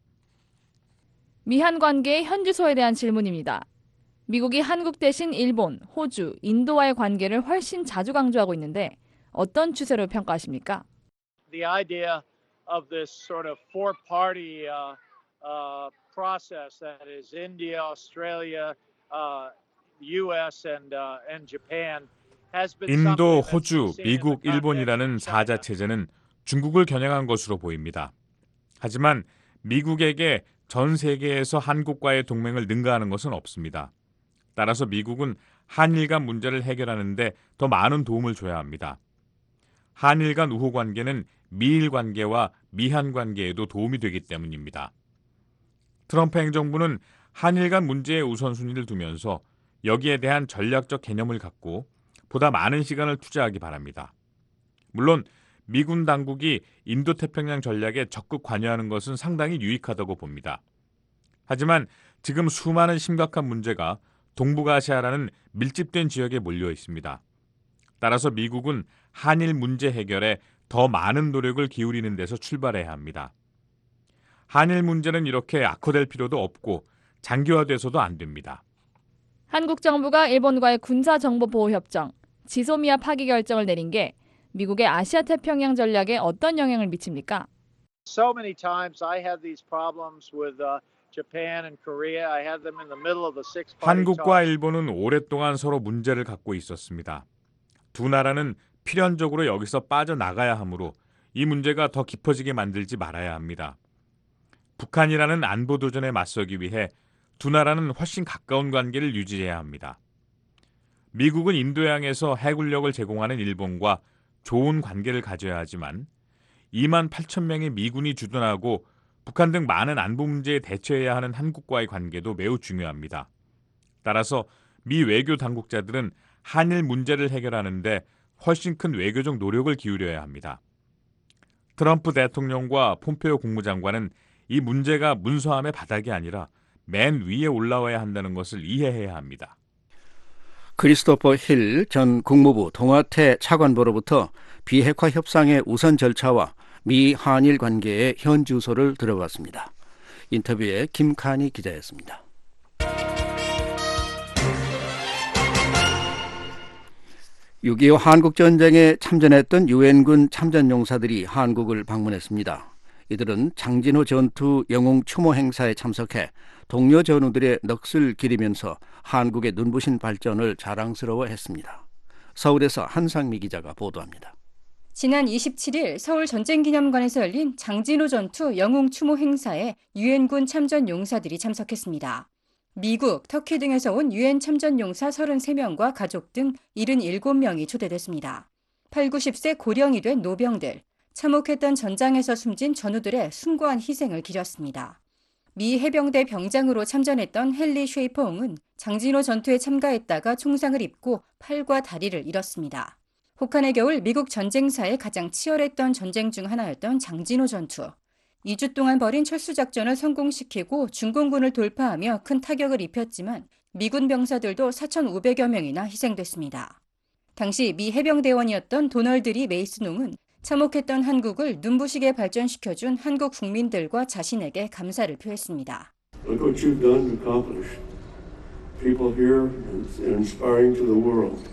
미한 관계의 현주소에 대한 질문입니다. 미국이 한국 대신 일본, 호주, 인도와의 관계를 훨씬 자주 강조하고 있는데 어떤 추세로 평가하십니까? The idea of this sort of four-party uh, uh, process that is India, Australia, uh, U S and uh, and Japan has been 인도, something that's 호주, seen in the 미국, context 일본이라는 of China. 사자 체제는 중국을 겨냥한 것으로 보입니다. 하지만 미국에게 전 세계에서 한국과의 동맹을 능가하는 것은 없습니다. 따라서 미국은 한일 간 문제를 해결하는 데 더 많은 도움을 줘야 합니다. 한일 간 우호 관계는 미일 관계와 미한 관계에도 도움이 되기 때문입니다. 트럼프 행정부는 한일 간 문제의 우선순위를 두면서 여기에 대한 전략적 개념을 갖고 보다 많은 시간을 투자하기 바랍니다. 물론 미군 당국이 인도태평양 전략에 적극 관여하는 것은 상당히 유익하다고 봅니다. 하지만 지금 수많은 심각한 문제가 동북아시아라는 밀집된 지역에 몰려 있습니다. 따라서 미국은 한일 문제 해결에 더 많은 노력을 기울이는 데서 출발해야 합니다. 한일 문제는 이렇게 악화될 필요도 없고 장기화돼서도 안 됩니다. 한국 정부가 일본과의 군사정보보호협정, 지소미아 파기 결정을 내린 게 미국의 아시아 태평양 전략에 어떤 영향을 미칩니까? So many times I had these problems with uh, Japan and Korea. I had them in the middle of the six-party 한국과 talks. 일본은 오랫동안 서로 문제를 갖고 있었습니다. 두 나라는 필연적으로 여기서 빠져나가야 하므로 이 문제가 더 깊어지게 만들지 말아야 합니다. 북한이라는 안보 도전에 맞서기 위해 두 나라는 훨씬 가까운 관계를 유지해야 합니다. 미국은 인도양에서 해군력을 제공하는 일본과 좋은 관계를 가져야 하지만 이만 팔천 명의 미군이 주둔하고 북한 등 많은 안보 문제에 대처해야 하는 한국과의 관계도 매우 중요합니다. 따라서 미 외교 당국자들은 한일 문제를 해결하는 데 훨씬 큰 외교적 노력을 기울여야 합니다. 트럼프 대통령과 폼페오 국무장관은 이 문제가 문서함의 바닥이 아니라 맨 위에 올라와야 한다는 것을 이해해야 합니다. 크리스토퍼 힐 전 국무부 동아태 차관보로부터 비핵화 협상의 우선 절차와 미 한일 관계의 현 주소를 들어봤습니다. 인터뷰에 김칸희 기자였습니다. 육이오 한국전쟁에 참전했던 유엔군 참전용사들이 한국을 방문했습니다. 이들은 장진호 전투 영웅 추모 행사에 참석해 동료 전우들의 넋을 기리면서 한국의 눈부신 발전을 자랑스러워했습니다. 서울에서 한상미 기자가 보도합니다. 지난 이십칠일 서울 전쟁기념관에서 열린 장진호 전투 영웅 추모 행사에 유엔군 참전 용사들이 참석했습니다. 미국, 터키 등에서 온 유엔 참전 용사 서른세 명과 가족 등 칠십칠 명이 초대됐습니다. 팔구십 세 고령이 된 노병들, 참혹했던 전장에서 숨진 전우들의 숭고한 희생을 기렸습니다. 미 해병대 병장으로 참전했던 헨리 쉐이퍼옹은 장진호 전투에 참가했다가 총상을 입고 팔과 다리를 잃었습니다. 혹한의 겨울 미국 전쟁사에 가장 치열했던 전쟁 중 하나였던 장진호 전투. 이 주 동안 벌인 철수작전을 성공시키고 중공군을 돌파하며 큰 타격을 입혔지만 미군 병사들도 사천오백여 명이나 희생됐습니다. 당시 미 해병대원이었던 도널드 리 메이슨옹은 참혹했던 한국을 눈부시게 발전시켜준 한국 국민들과 자신에게 감사를 표했습니다. Look what you've done to accomplish. People here is inspiring to the world.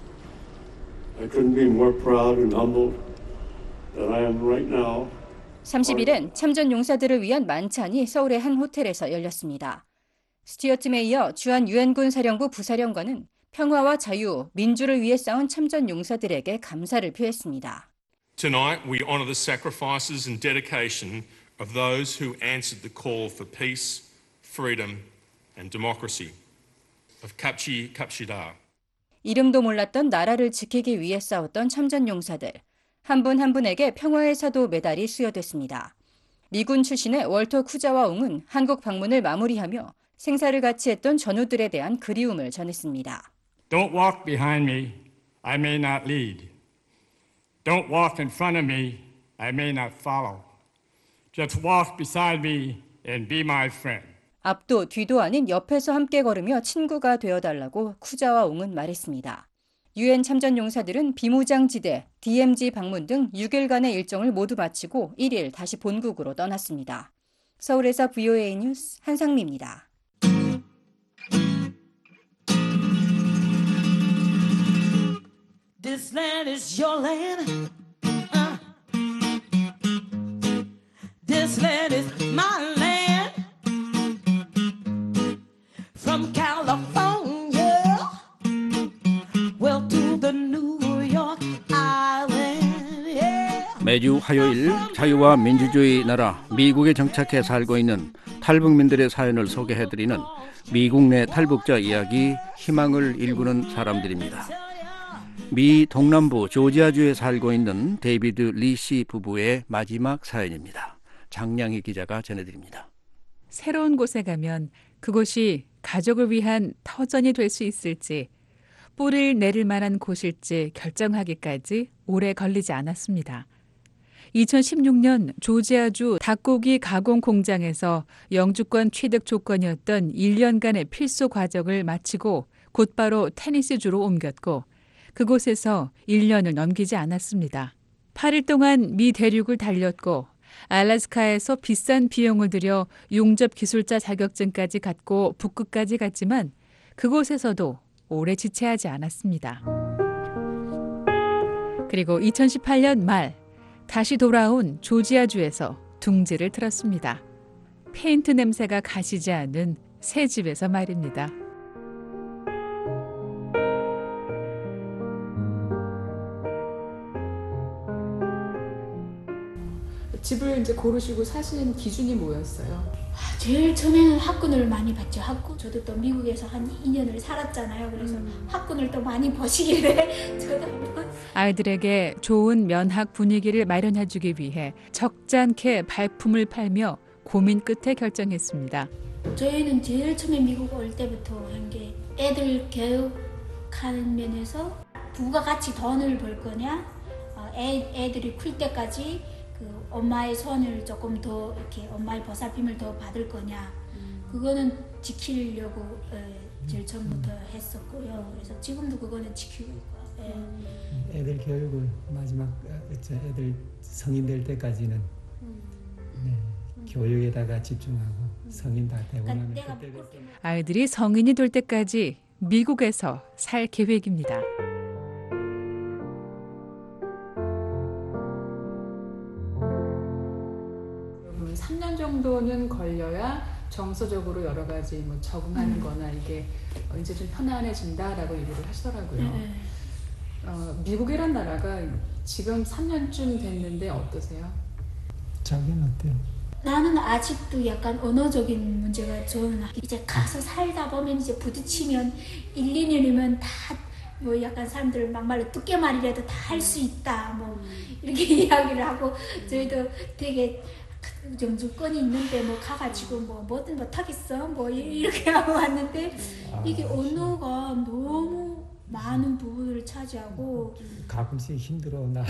I couldn't be more proud and humbled than I am right now. 삼십일엔 참전 용사들을 위한 만찬이 서울의 한 호텔에서 열렸습니다. 스튜어트 메이어 주한 유엔군 사령부 부사령관은 평화와 자유, 민주를 위해 싸운 참전 용사들에게 감사를 표했습니다. Tonight we honor the sacrifices and dedication of those who answered the call for peace, freedom and democracy of Kapchi Kapshida. 이름도 몰랐던 나라를 지키기 위해 싸웠던 참전 용사들. 한 분 한 분에게 평화의 사도 메달이 수여됐습니다. 미군 출신의 월터 쿠자와옹은 한국 방문을 마무리하며 생사를 같이 했던 전우들에 대한 그리움을 전했습니다. Don't walk behind me, I may not lead. Don't walk in front of me, I may not follow. Just walk beside me and be my friend. 앞도 뒤도 아닌 옆에서 함께 걸으며 친구가 되어달라고 쿠자와옹은 말했습니다. 유엔 참전 용사들은 비무장지대, 디엠지 방문 등 육 일간의 일정을 모두 마치고 일 일 다시 본국으로 떠났습니다. 서울에서 브이오에이 뉴스 한상미입니다. This land is your land. Uh. This land is my land. From California, well to the New York Island. Yeah. 매주 화요일 자유와 민주주의 나라 미국에 정착해 살고 있는 탈북민들의 사연을 소개해드리는 미국 내 탈북자 이야기, 희망을 일구는 사람들입니다. 미 동남부 조지아주에 살고 있는 데이비드 리 씨 부부의 마지막 사연입니다. 장량희 기자가 전해드립니다. 새로운 곳에 가면 그곳이 가족을 위한 터전이 될 수 있을지, 뿌리를 내릴 만한 곳일지 결정하기까지 오래 걸리지 않았습니다. 이천십육 년 조지아주 닭고기 가공 공장에서 영주권 취득 조건이었던 일 년간의 필수 과정을 마치고 곧바로 테니스주로 옮겼고 그곳에서 일 년을 넘기지 않았습니다. 팔 일 동안 미 대륙을 달렸고 알래스카에서 비싼 비용을 들여 용접 기술자 자격증까지 갖고 북극까지 갔지만 그곳에서도 오래 지체하지 않았습니다. 그리고 이천십팔 년 말 다시 돌아온 조지아주에서 둥지를 틀었습니다. 페인트 냄새가 가시지 않은 새 집에서 말입니다. 집을 이제 고르시고 사시는 기준이 뭐였어요? 제일 처음에는 학군을 많이 봤죠. 학군. 저도 또 미국에서 한 이 년을 살았잖아요. 그래서 음. 학군을 또 많이 보시길래 저도 한번 아이들에게 좋은 면학 분위기를 마련해주기 위해 적잖게 발품을 팔며 고민 끝에 결정했습니다. 저희는 제일 처음에 미국 올 때부터 한 게 애들 교육하는 면에서 부부가 같이 돈을 벌 거냐, 애, 애들이 클 때까지 그 엄마의 손을 조금 더 이렇게 엄마의 보살핌을 더 받을 거냐, 그거는 지키려고 제일 처음부터 했었고요. 그래서 지금도 그거는 지키고 있고요. 예. 애들 교육을 마지막 애들 성인 될 때까지는 네, 교육에다가 집중하고 성인 다 되고 나면 그때 아이들이 성인이 될 때까지 미국에서 살 계획입니다. 삼 년 정도는 걸려야 정서적으로 여러 가지 뭐 적응하는 음. 거나 이게 이제 좀 편안해진다라고 얘기를 하시더라고요. 네. 어, 미국이란 나라가 지금 삼 년쯤 됐는데 어떠세요? 자기는 어때요? 나는 아직도 약간 언어적인 문제가 저는 이제 가서 살다 보면 이제 부딪히면 일, 이 년이면 다 뭐 약간 사람들 막말로 뚝깨말이라도 다 할 수 있다 뭐 이렇게 이야기를 하고 저희도 되게 정주권이 있는데 뭐 가가지고 뭐 뭐든 못하겠어 뭐 이렇게 하고 왔는데 이게 언어가 너무 많은 부분을 차지하고 가끔씩 힘들어 나.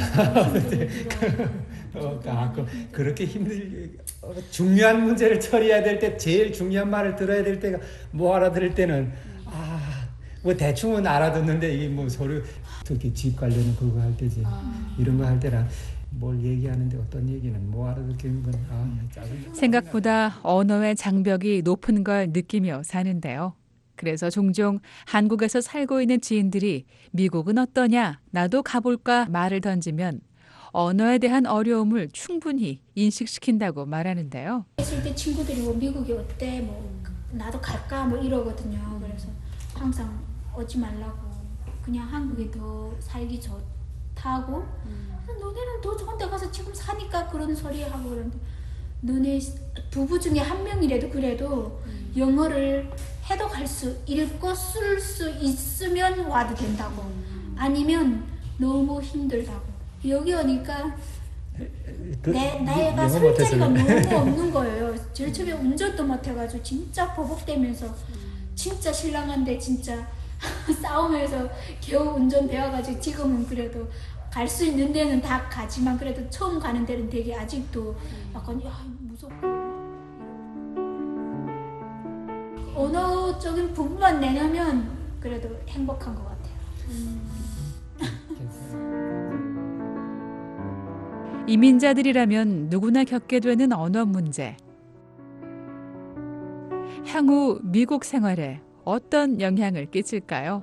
힘들어. 어, 가끔 그렇게 힘들 어, 중요한 문제를 처리해야 될 때 제일 중요한 말을 들어야 될 때가 뭐 알아들을 때는 아 뭐 대충은 알아듣는데 이게 뭐 서류 특히 집 관련은 그거 할 때지 아. 이런 거 할 때랑 뭘 얘기하는데 어떤 얘기는 뭐 알아듣기는 건 아, 짜증나. 생각보다 언어의 장벽이 높은 걸 느끼며 사는데요. 그래서 종종 한국에서 살고 있는 지인들이 미국은 어떠냐, 나도 가볼까 말을 던지면 언어에 대한 어려움을 충분히 인식시킨다고 말하는데요. 했을 때 친구들이 뭐 미국이 어때, 뭐 나도 갈까 뭐 이러거든요. 그래서 항상 오지 말라고, 그냥 한국이 더 살기 좋다고. 음. 너네는 더 좋은 데 가서 지금 사니까 그런 소리 하고 그러는데 너네 부부 중에 한 명이라도 그래도 음. 영어를 해독할 수, 읽고 쓸 수 있으면 와도 된다고. 아니면 너무 힘들다고. 여기 오니까 그, 내, 나이가 설 자리가 너무 없는 거예요. 제일 처음에 운전도 못해가지고 진짜 버벅대면서 진짜 신랑한테 진짜 싸우면서 겨우 운전 배워가지고 지금은 그래도 갈 수 있는 데는 다 가지만 그래도 처음 가는 데는 되게 아직도 약간 야 무섭고. 언어적인 부분만 내놓으면 그래도 행복한 것 같아요. 음. 이민자들이라면 누구나 겪게 되는 언어 문제. 향후 미국 생활에 어떤 영향을 끼칠까요?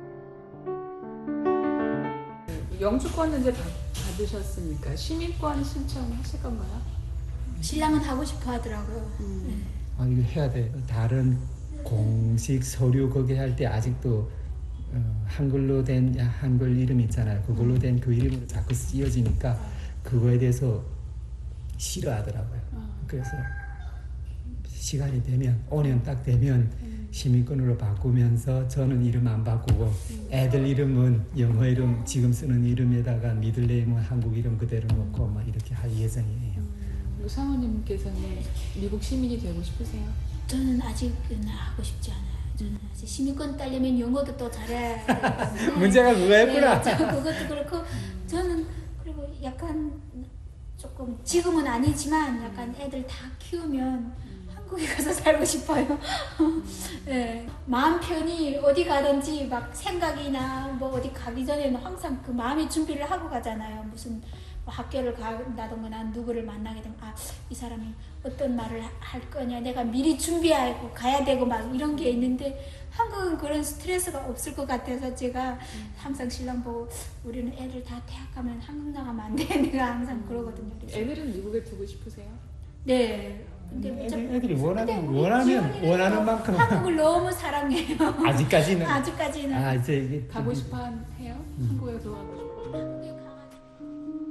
영주권은 이제 받으셨으니까 시민권 신청하실 건가요? 신랑은 하고 싶어 하더라고요. 음. 네. 아, 이거 해야 돼. 다른 공식 서류 거기 할 때 아직도 어, 한글로 된 한글 이름 있잖아요. 그걸로 된 그 이름으로 자꾸 쓰여지니까 그거에 대해서 싫어하더라고요. 그래서 시간이 되면 오 년 딱 되면 시민권으로 바꾸면서 저는 이름 안 바꾸고 애들 이름은 영어 이름 지금 쓰는 이름에다가 미들네임은 한국 이름 그대로 놓고 막 이렇게 할 예정이에요. 음, 사모님께서는 미국 시민이 되고 싶으세요? 저는 아직은 하고 싶지 않아요. 저는 아직 시민권 따려면 영어도 또 잘해야 되는데 문제가 그거였구나. 네, 그것도 그렇고 저는 그리고 약간 조금 지금은 아니지만 약간 애들 다 키우면 한국에 가서 살고 싶어요. 네. 마음 편히 어디 가든지 막 생각이나 뭐 어디 가기 전에는 항상 그 마음의 준비를 하고 가잖아요. 무슨 뭐 학교를 간다던가 누구를 만나게 되면 아, 이 사람이 어떤 말을 할 거냐 내가 미리 준비하고 가야 되고 막 이런 게 있는데 한국은 그런 스트레스가 없을 것 같아서 제가 항상 신랑 보고 우리는 애들 다 대학 가면 한국 나가면 안 돼. 내가 항상 그러거든요. 그래서. 애들은 미국에 두고 싶으세요? 네. 근데 애들, 애들이 원하는 원하면 원하는 만큼 한국을 너무 사랑해요. 아직까지는 아직까지는 아 이제 이게 가고 싶어 해요? 음. 한국에 들어가고 싶어.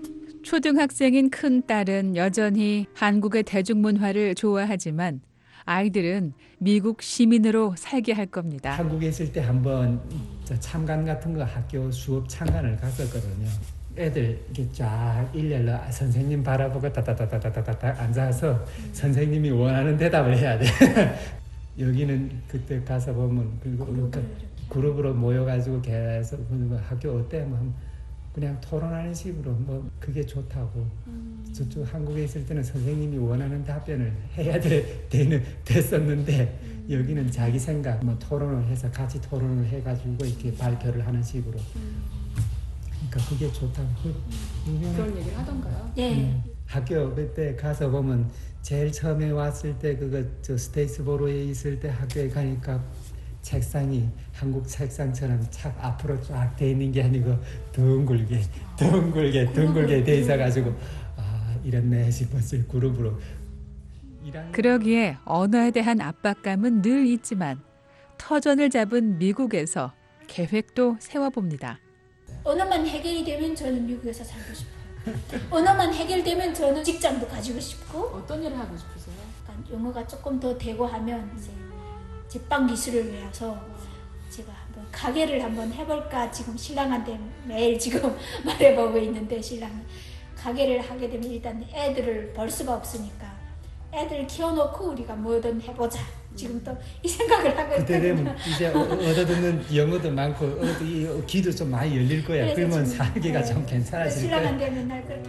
초등학생인 큰 딸은 여전히 한국의 대중문화를 좋아하지만 아이들은 미국 시민으로 살게 할 겁니다. 한국에 있을 때 한번 참관 같은 거 학교 수업 참관을 갔었거든요. 애들 이렇게 쫙 일렬로 선생님 바라보고 따따따따따따 앉아서 선생님이 원하는 대답을 해야 돼. 여기는 그때 가서 보면 그리고 그룹으로, 그룹으로 모여가지고 계속 학교 어때? 뭐 그냥 토론하는 식으로 뭐 그게 좋다고. 음. 저쪽 한국에 있을 때는 선생님이 원하는 답변을 해야 되, 되는, 됐었는데 음. 여기는 자기 생각 뭐 토론을 해서 같이 토론을 해가지고 이렇게 발표를 하는 식으로. 음. 그러니까 그게 좋다고. 음. 그런 얘기를 하던가요? 네. 음. 학교 그때 가서 보면 제일 처음에 왔을 때 그거 저 스테이츠보로에 있을 때 학교에 가니까 책상이 한국 책상처럼 착 앞으로 쫙 돼 있는 게 아니고 둥글게 둥글게 둥글게 돼 있어가지고 아 이랬네 싶었어요. 그룹으로. 그러기에 언어에 대한 압박감은 늘 있지만 터전을 잡은 미국에서 계획도 세워봅니다. 언어만 해결이 되면 저는 미국에서 살고 싶어요. 언어만 해결되면 저는 직장도 가지고 싶고. 어떤 일을 하고 싶으세요? 영어가 조금 더 되고 하면 이제 제빵 기술을 위해서 제가 한번 가게를 한번 해볼까 지금 신랑한테 매일 지금 말해보고 있는데 신랑은 가게를 하게 되면 일단 애들을 벌 수가 없으니까 애들 키워놓고 우리가 뭐든 해보자. 지금 또 이 생각을 하고 그때 되면 이제 얻어듣는 영어도 많고 얻어, 이 귀도 좀 많이 열릴 거야. 그러면 살기가 네. 좀 괜찮아질 거야. 신랑한테 맨날 그렇게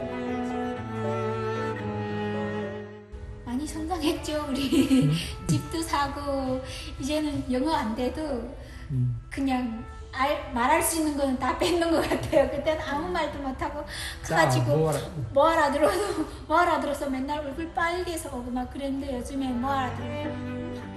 많이 성장했죠. 우리 음? 집도 사고 이제는 영어 안 돼도 음. 그냥 알, 말할 수 있는 거는 다 뺏는 것 같아요. 그때는 아무 말도 못하고 가지고 뭐, 뭐 알아들어서 뭐 알아들어서 맨날 얼굴 빨개서 오고 막 그랬는데 요즘에 뭐 알아들어요.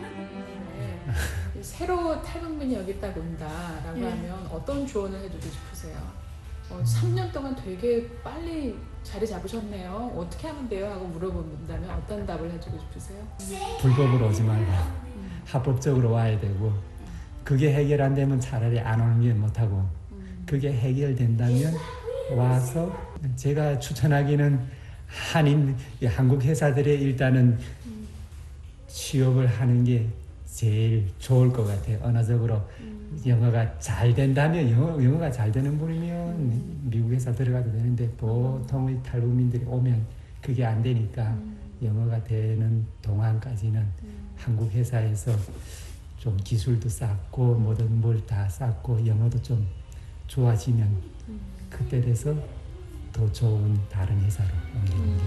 새로 탈북민이 여기 딱 온다라고 네. 하면 어떤 조언을 해주고 싶으세요? 어, 삼 년 동안 되게 빨리 자리 잡으셨네요. 어떻게 하면 돼요? 하고 물어본다면 어떤 답을 해주고 싶으세요? 불법으로 오지 말고 음. 합법적으로 와야 되고 그게 해결 안 되면 차라리 안 오는 게 못하고 음. 그게 해결된다면 와서 제가 추천하기는 한인 한국 회사들의 일단은 음. 취업을 하는 게 제일 좋을 것 같아요. 언어적으로 음. 영어가 잘 된다면 영어, 영어가 잘 되는 분이면 음. 미국 회사 들어가도 되는데 보통의 탈북민들이 오면 그게 안 되니까 음. 영어가 되는 동안까지는 음. 한국 회사에서 좀 기술도 쌓고 모든 뭘 다 쌓고 영어도 좀 좋아지면 음. 그때 돼서 더 좋은 다른 회사로 옮기는 게.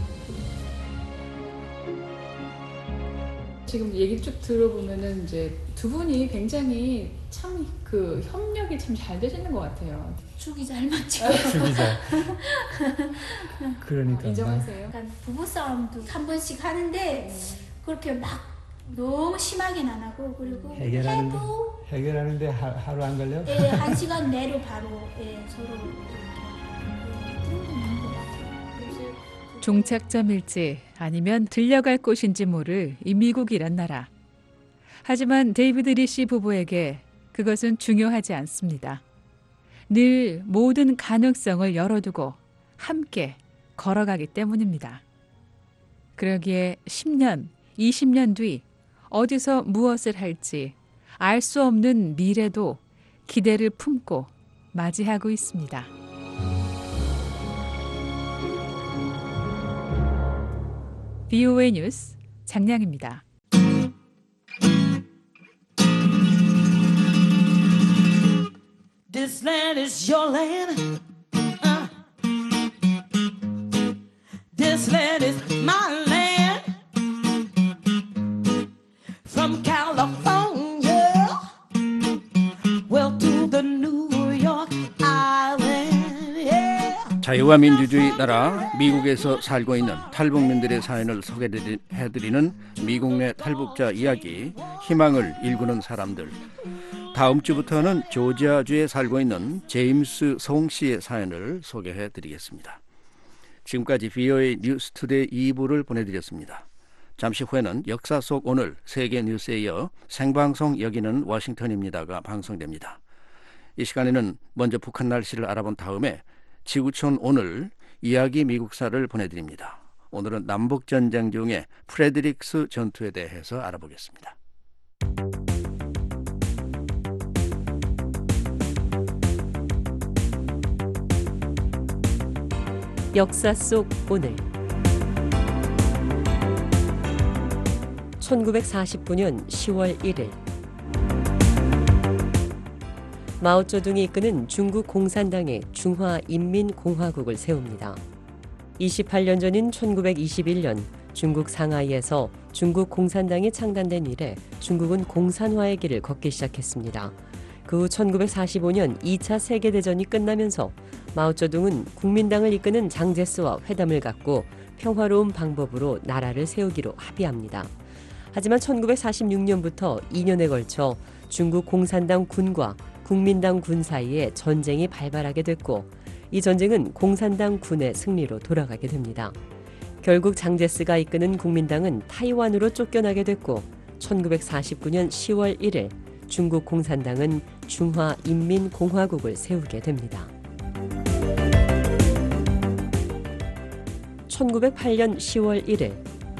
지금 얘기 쭉 들어보면은 이제 두 분이 굉장히 참 그 협력이 참 잘 되시는 것 같아요. 죽이 잘 맞죠. 죽이 잘. 그러니까. 인정하세요? 약간 부부 싸움도 한 번씩 하는데 음. 그렇게 막 너무 심하게는 안 하고 그리고 해결하는데 해결하는데 하, 하루 안 걸려? 예, 한 시간 내로 바로 예, 서로. 종착점일지 아니면 들려갈 곳인지 모를 이 미국이란 나라. 하지만 데이비드 리시 부부에게 그것은 중요하지 않습니다. 늘 모든 가능성을 열어두고 함께 걸어가기 때문입니다. 그러기에 십 년, 이십 년 뒤 어디서 무엇을 할지 알 수 없는 미래도 기대를 품고 맞이하고 있습니다. 브이오에이 뉴스 장량입니다. This land is your land. Uh. This land is my land. From California, well to the New York Island. Yeah. 자유와 민주주의 나라 미국에서 살고 있는 탈북민들의 사연을 소개해드리는 미국 내 탈북자 이야기, 희망을 일구는 사람들. 다음 주부터는 조지아주에 살고 있는 제임스 송 씨의 사연을 소개해드리겠습니다. 지금까지 브이오에이 뉴스 투데이 이 부를 보내드렸습니다. 잠시 후에는 역사 속 오늘 세계 뉴스에 이어 생방송 여기는 워싱턴입니다가 방송됩니다. 이 시간에는 먼저 북한 날씨를 알아본 다음에 지구촌 오늘 이야기 미국사를 보내드립니다. 오늘은 남북전쟁 중에 프레드릭스 전투에 대해서 알아보겠습니다. 역사 속 오늘 천구백사십구 년 시월 일일 마오쩌둥이 이끄는 중국 공산당이 중화인민공화국을 세웁니다. 이십팔 년 전인 천구백이십일 년 중국 상하이에서 중국 공산당이 창단된 이래 중국은 공산화의 길을 걷기 시작했습니다. 그 후 천구백사십오 년 이 차 세계대전이 끝나면서 마오쩌둥은 국민당을 이끄는 장제스와 회담을 갖고 평화로운 방법으로 나라를 세우기로 합의합니다. 하지만 천구백사십육 년부터 이 년에 걸쳐 중국 공산당 군과 국민당 군 사이에 전쟁이 발발하게 됐고 이 전쟁은 공산당 군의 승리로 돌아가게 됩니다. 결국 장제스가 이끄는 국민당은 타이완으로 쫓겨나게 됐고 천구백사십구 년 시월 일일 중국 공산당은 중화인민공화국을 세우게 됩니다. 천구백팔 년 시월 일일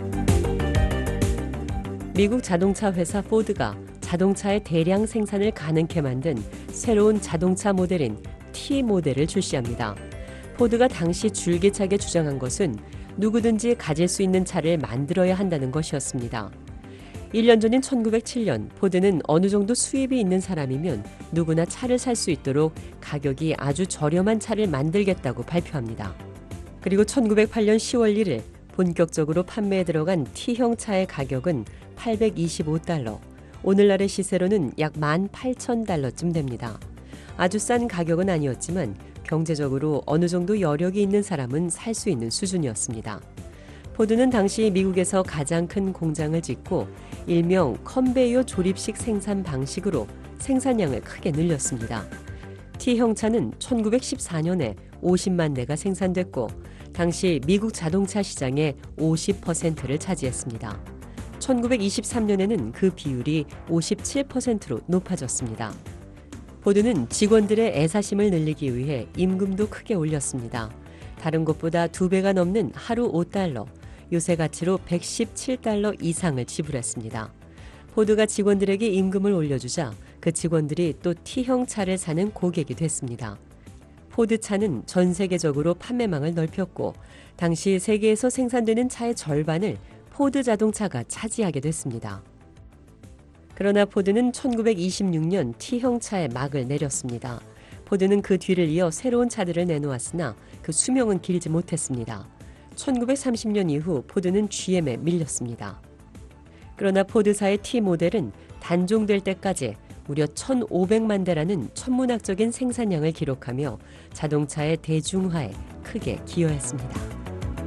미국 자동차 회사 포드가 자동차의 대량 생산을 가능케 만든 새로운 자동차 모델인 T 모델을 출시합니다. 포드가 당시 줄기차게 주장한 것은 누구든지 가질 수 있는 차를 만들어야 한다는 것이었습니다. 일 년 전인 천구백칠 년 포드는 어느 정도 수입이 있는 사람이면 누구나 차를 살 수 있도록 가격이 아주 저렴한 차를 만들겠다고 발표합니다. 그리고 천구백팔 년 시월 일일 본격적으로 판매에 들어간 T형 차의 가격은 팔백이십오 달러, 오늘날의 시세로는 약 만 팔천 달러쯤 됩니다. 아주 싼 가격은 아니었지만 경제적으로 어느 정도 여력이 있는 사람은 살 수 있는 수준이었습니다. 포드는 당시 미국에서 가장 큰 공장을 짓고 일명 컨베이어 조립식 생산 방식으로 생산량을 크게 늘렸습니다. T형 차는 천구백십사 년에 오십만 대가 생산됐고 당시 미국 자동차 시장의 오십 퍼센트를 차지했습니다. 천구백이십삼 년에는 그 비율이 오십칠 퍼센트로 높아졌습니다. 포드는 직원들의 애사심을 늘리기 위해 임금도 크게 올렸습니다. 다른 곳보다 두 배가 넘는 하루 오 달러, 요새 가치로 백십칠 달러 이상을 지불했습니다. 포드가 직원들에게 임금을 올려주자 그 직원들이 또 T형 차를 사는 고객이 됐습니다. 포드차는 전 세계적으로 판매망을 넓혔고 당시 세계에서 생산되는 차의 절반을 포드 자동차가 차지하게 됐습니다. 그러나 포드는 천구백이십육 년 T형 차에 막을 내렸습니다. 포드는 그 뒤를 이어 새로운 차들을 내놓았으나 그 수명은 길지 못했습니다. 천구백삼십 년 이후 포드는 지엠에 밀렸습니다. 그러나 포드사의 T 모델은 단종될 때까지 무려 천오백만 대라는 천문학적인 생산량을 기록하며 자동차의 대중화에 크게 기여했습니다.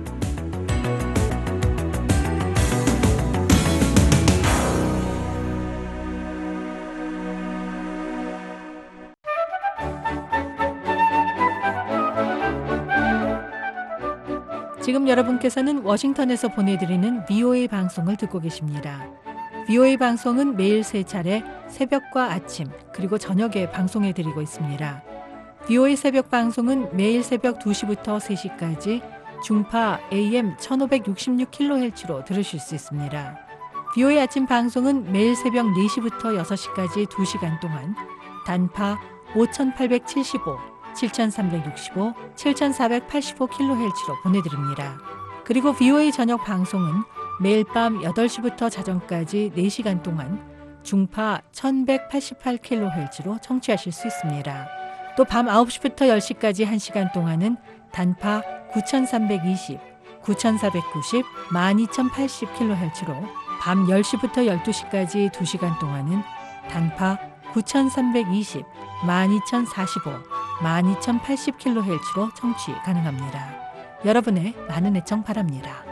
지금 여러분께서는 워싱턴에서 보내드리는 브이오에이 방송을 듣고 계십니다. 브이오에이 방송은 매일 세 차례 새벽과 아침 그리고 저녁에 방송해드리고 있습니다. 브이오에이 새벽 방송은 매일 새벽 두 시부터 세 시까지 중파 에이엠 천오백육십육 킬로헤르츠로 들으실 수 있습니다. 브이오에이 아침 방송은 매일 새벽 네 시부터 여섯 시까지 두 시간 동안 단파 오천팔백칠십오, 칠천삼백육십오, 칠천사백팔십오 킬로헤르츠로 보내드립니다. 그리고 브이오에이 저녁 방송은 매일 밤 여덟 시부터 자정까지 네 시간 동안 중파 천백팔십팔 킬로헤르츠로 청취하실 수 있습니다. 또 밤 아홉 시부터 열 시까지 한 시간 동안은 단파 구천삼백이십, 구천사백구십, 만 이천팔십 킬로헤르츠로 밤 열 시부터 열두 시까지 두 시간 동안은 단파 구천삼백이십, 만 이천사십오, 만 이천팔십 킬로헤르츠로 청취 가능합니다. 여러분의 많은 애청 바랍니다.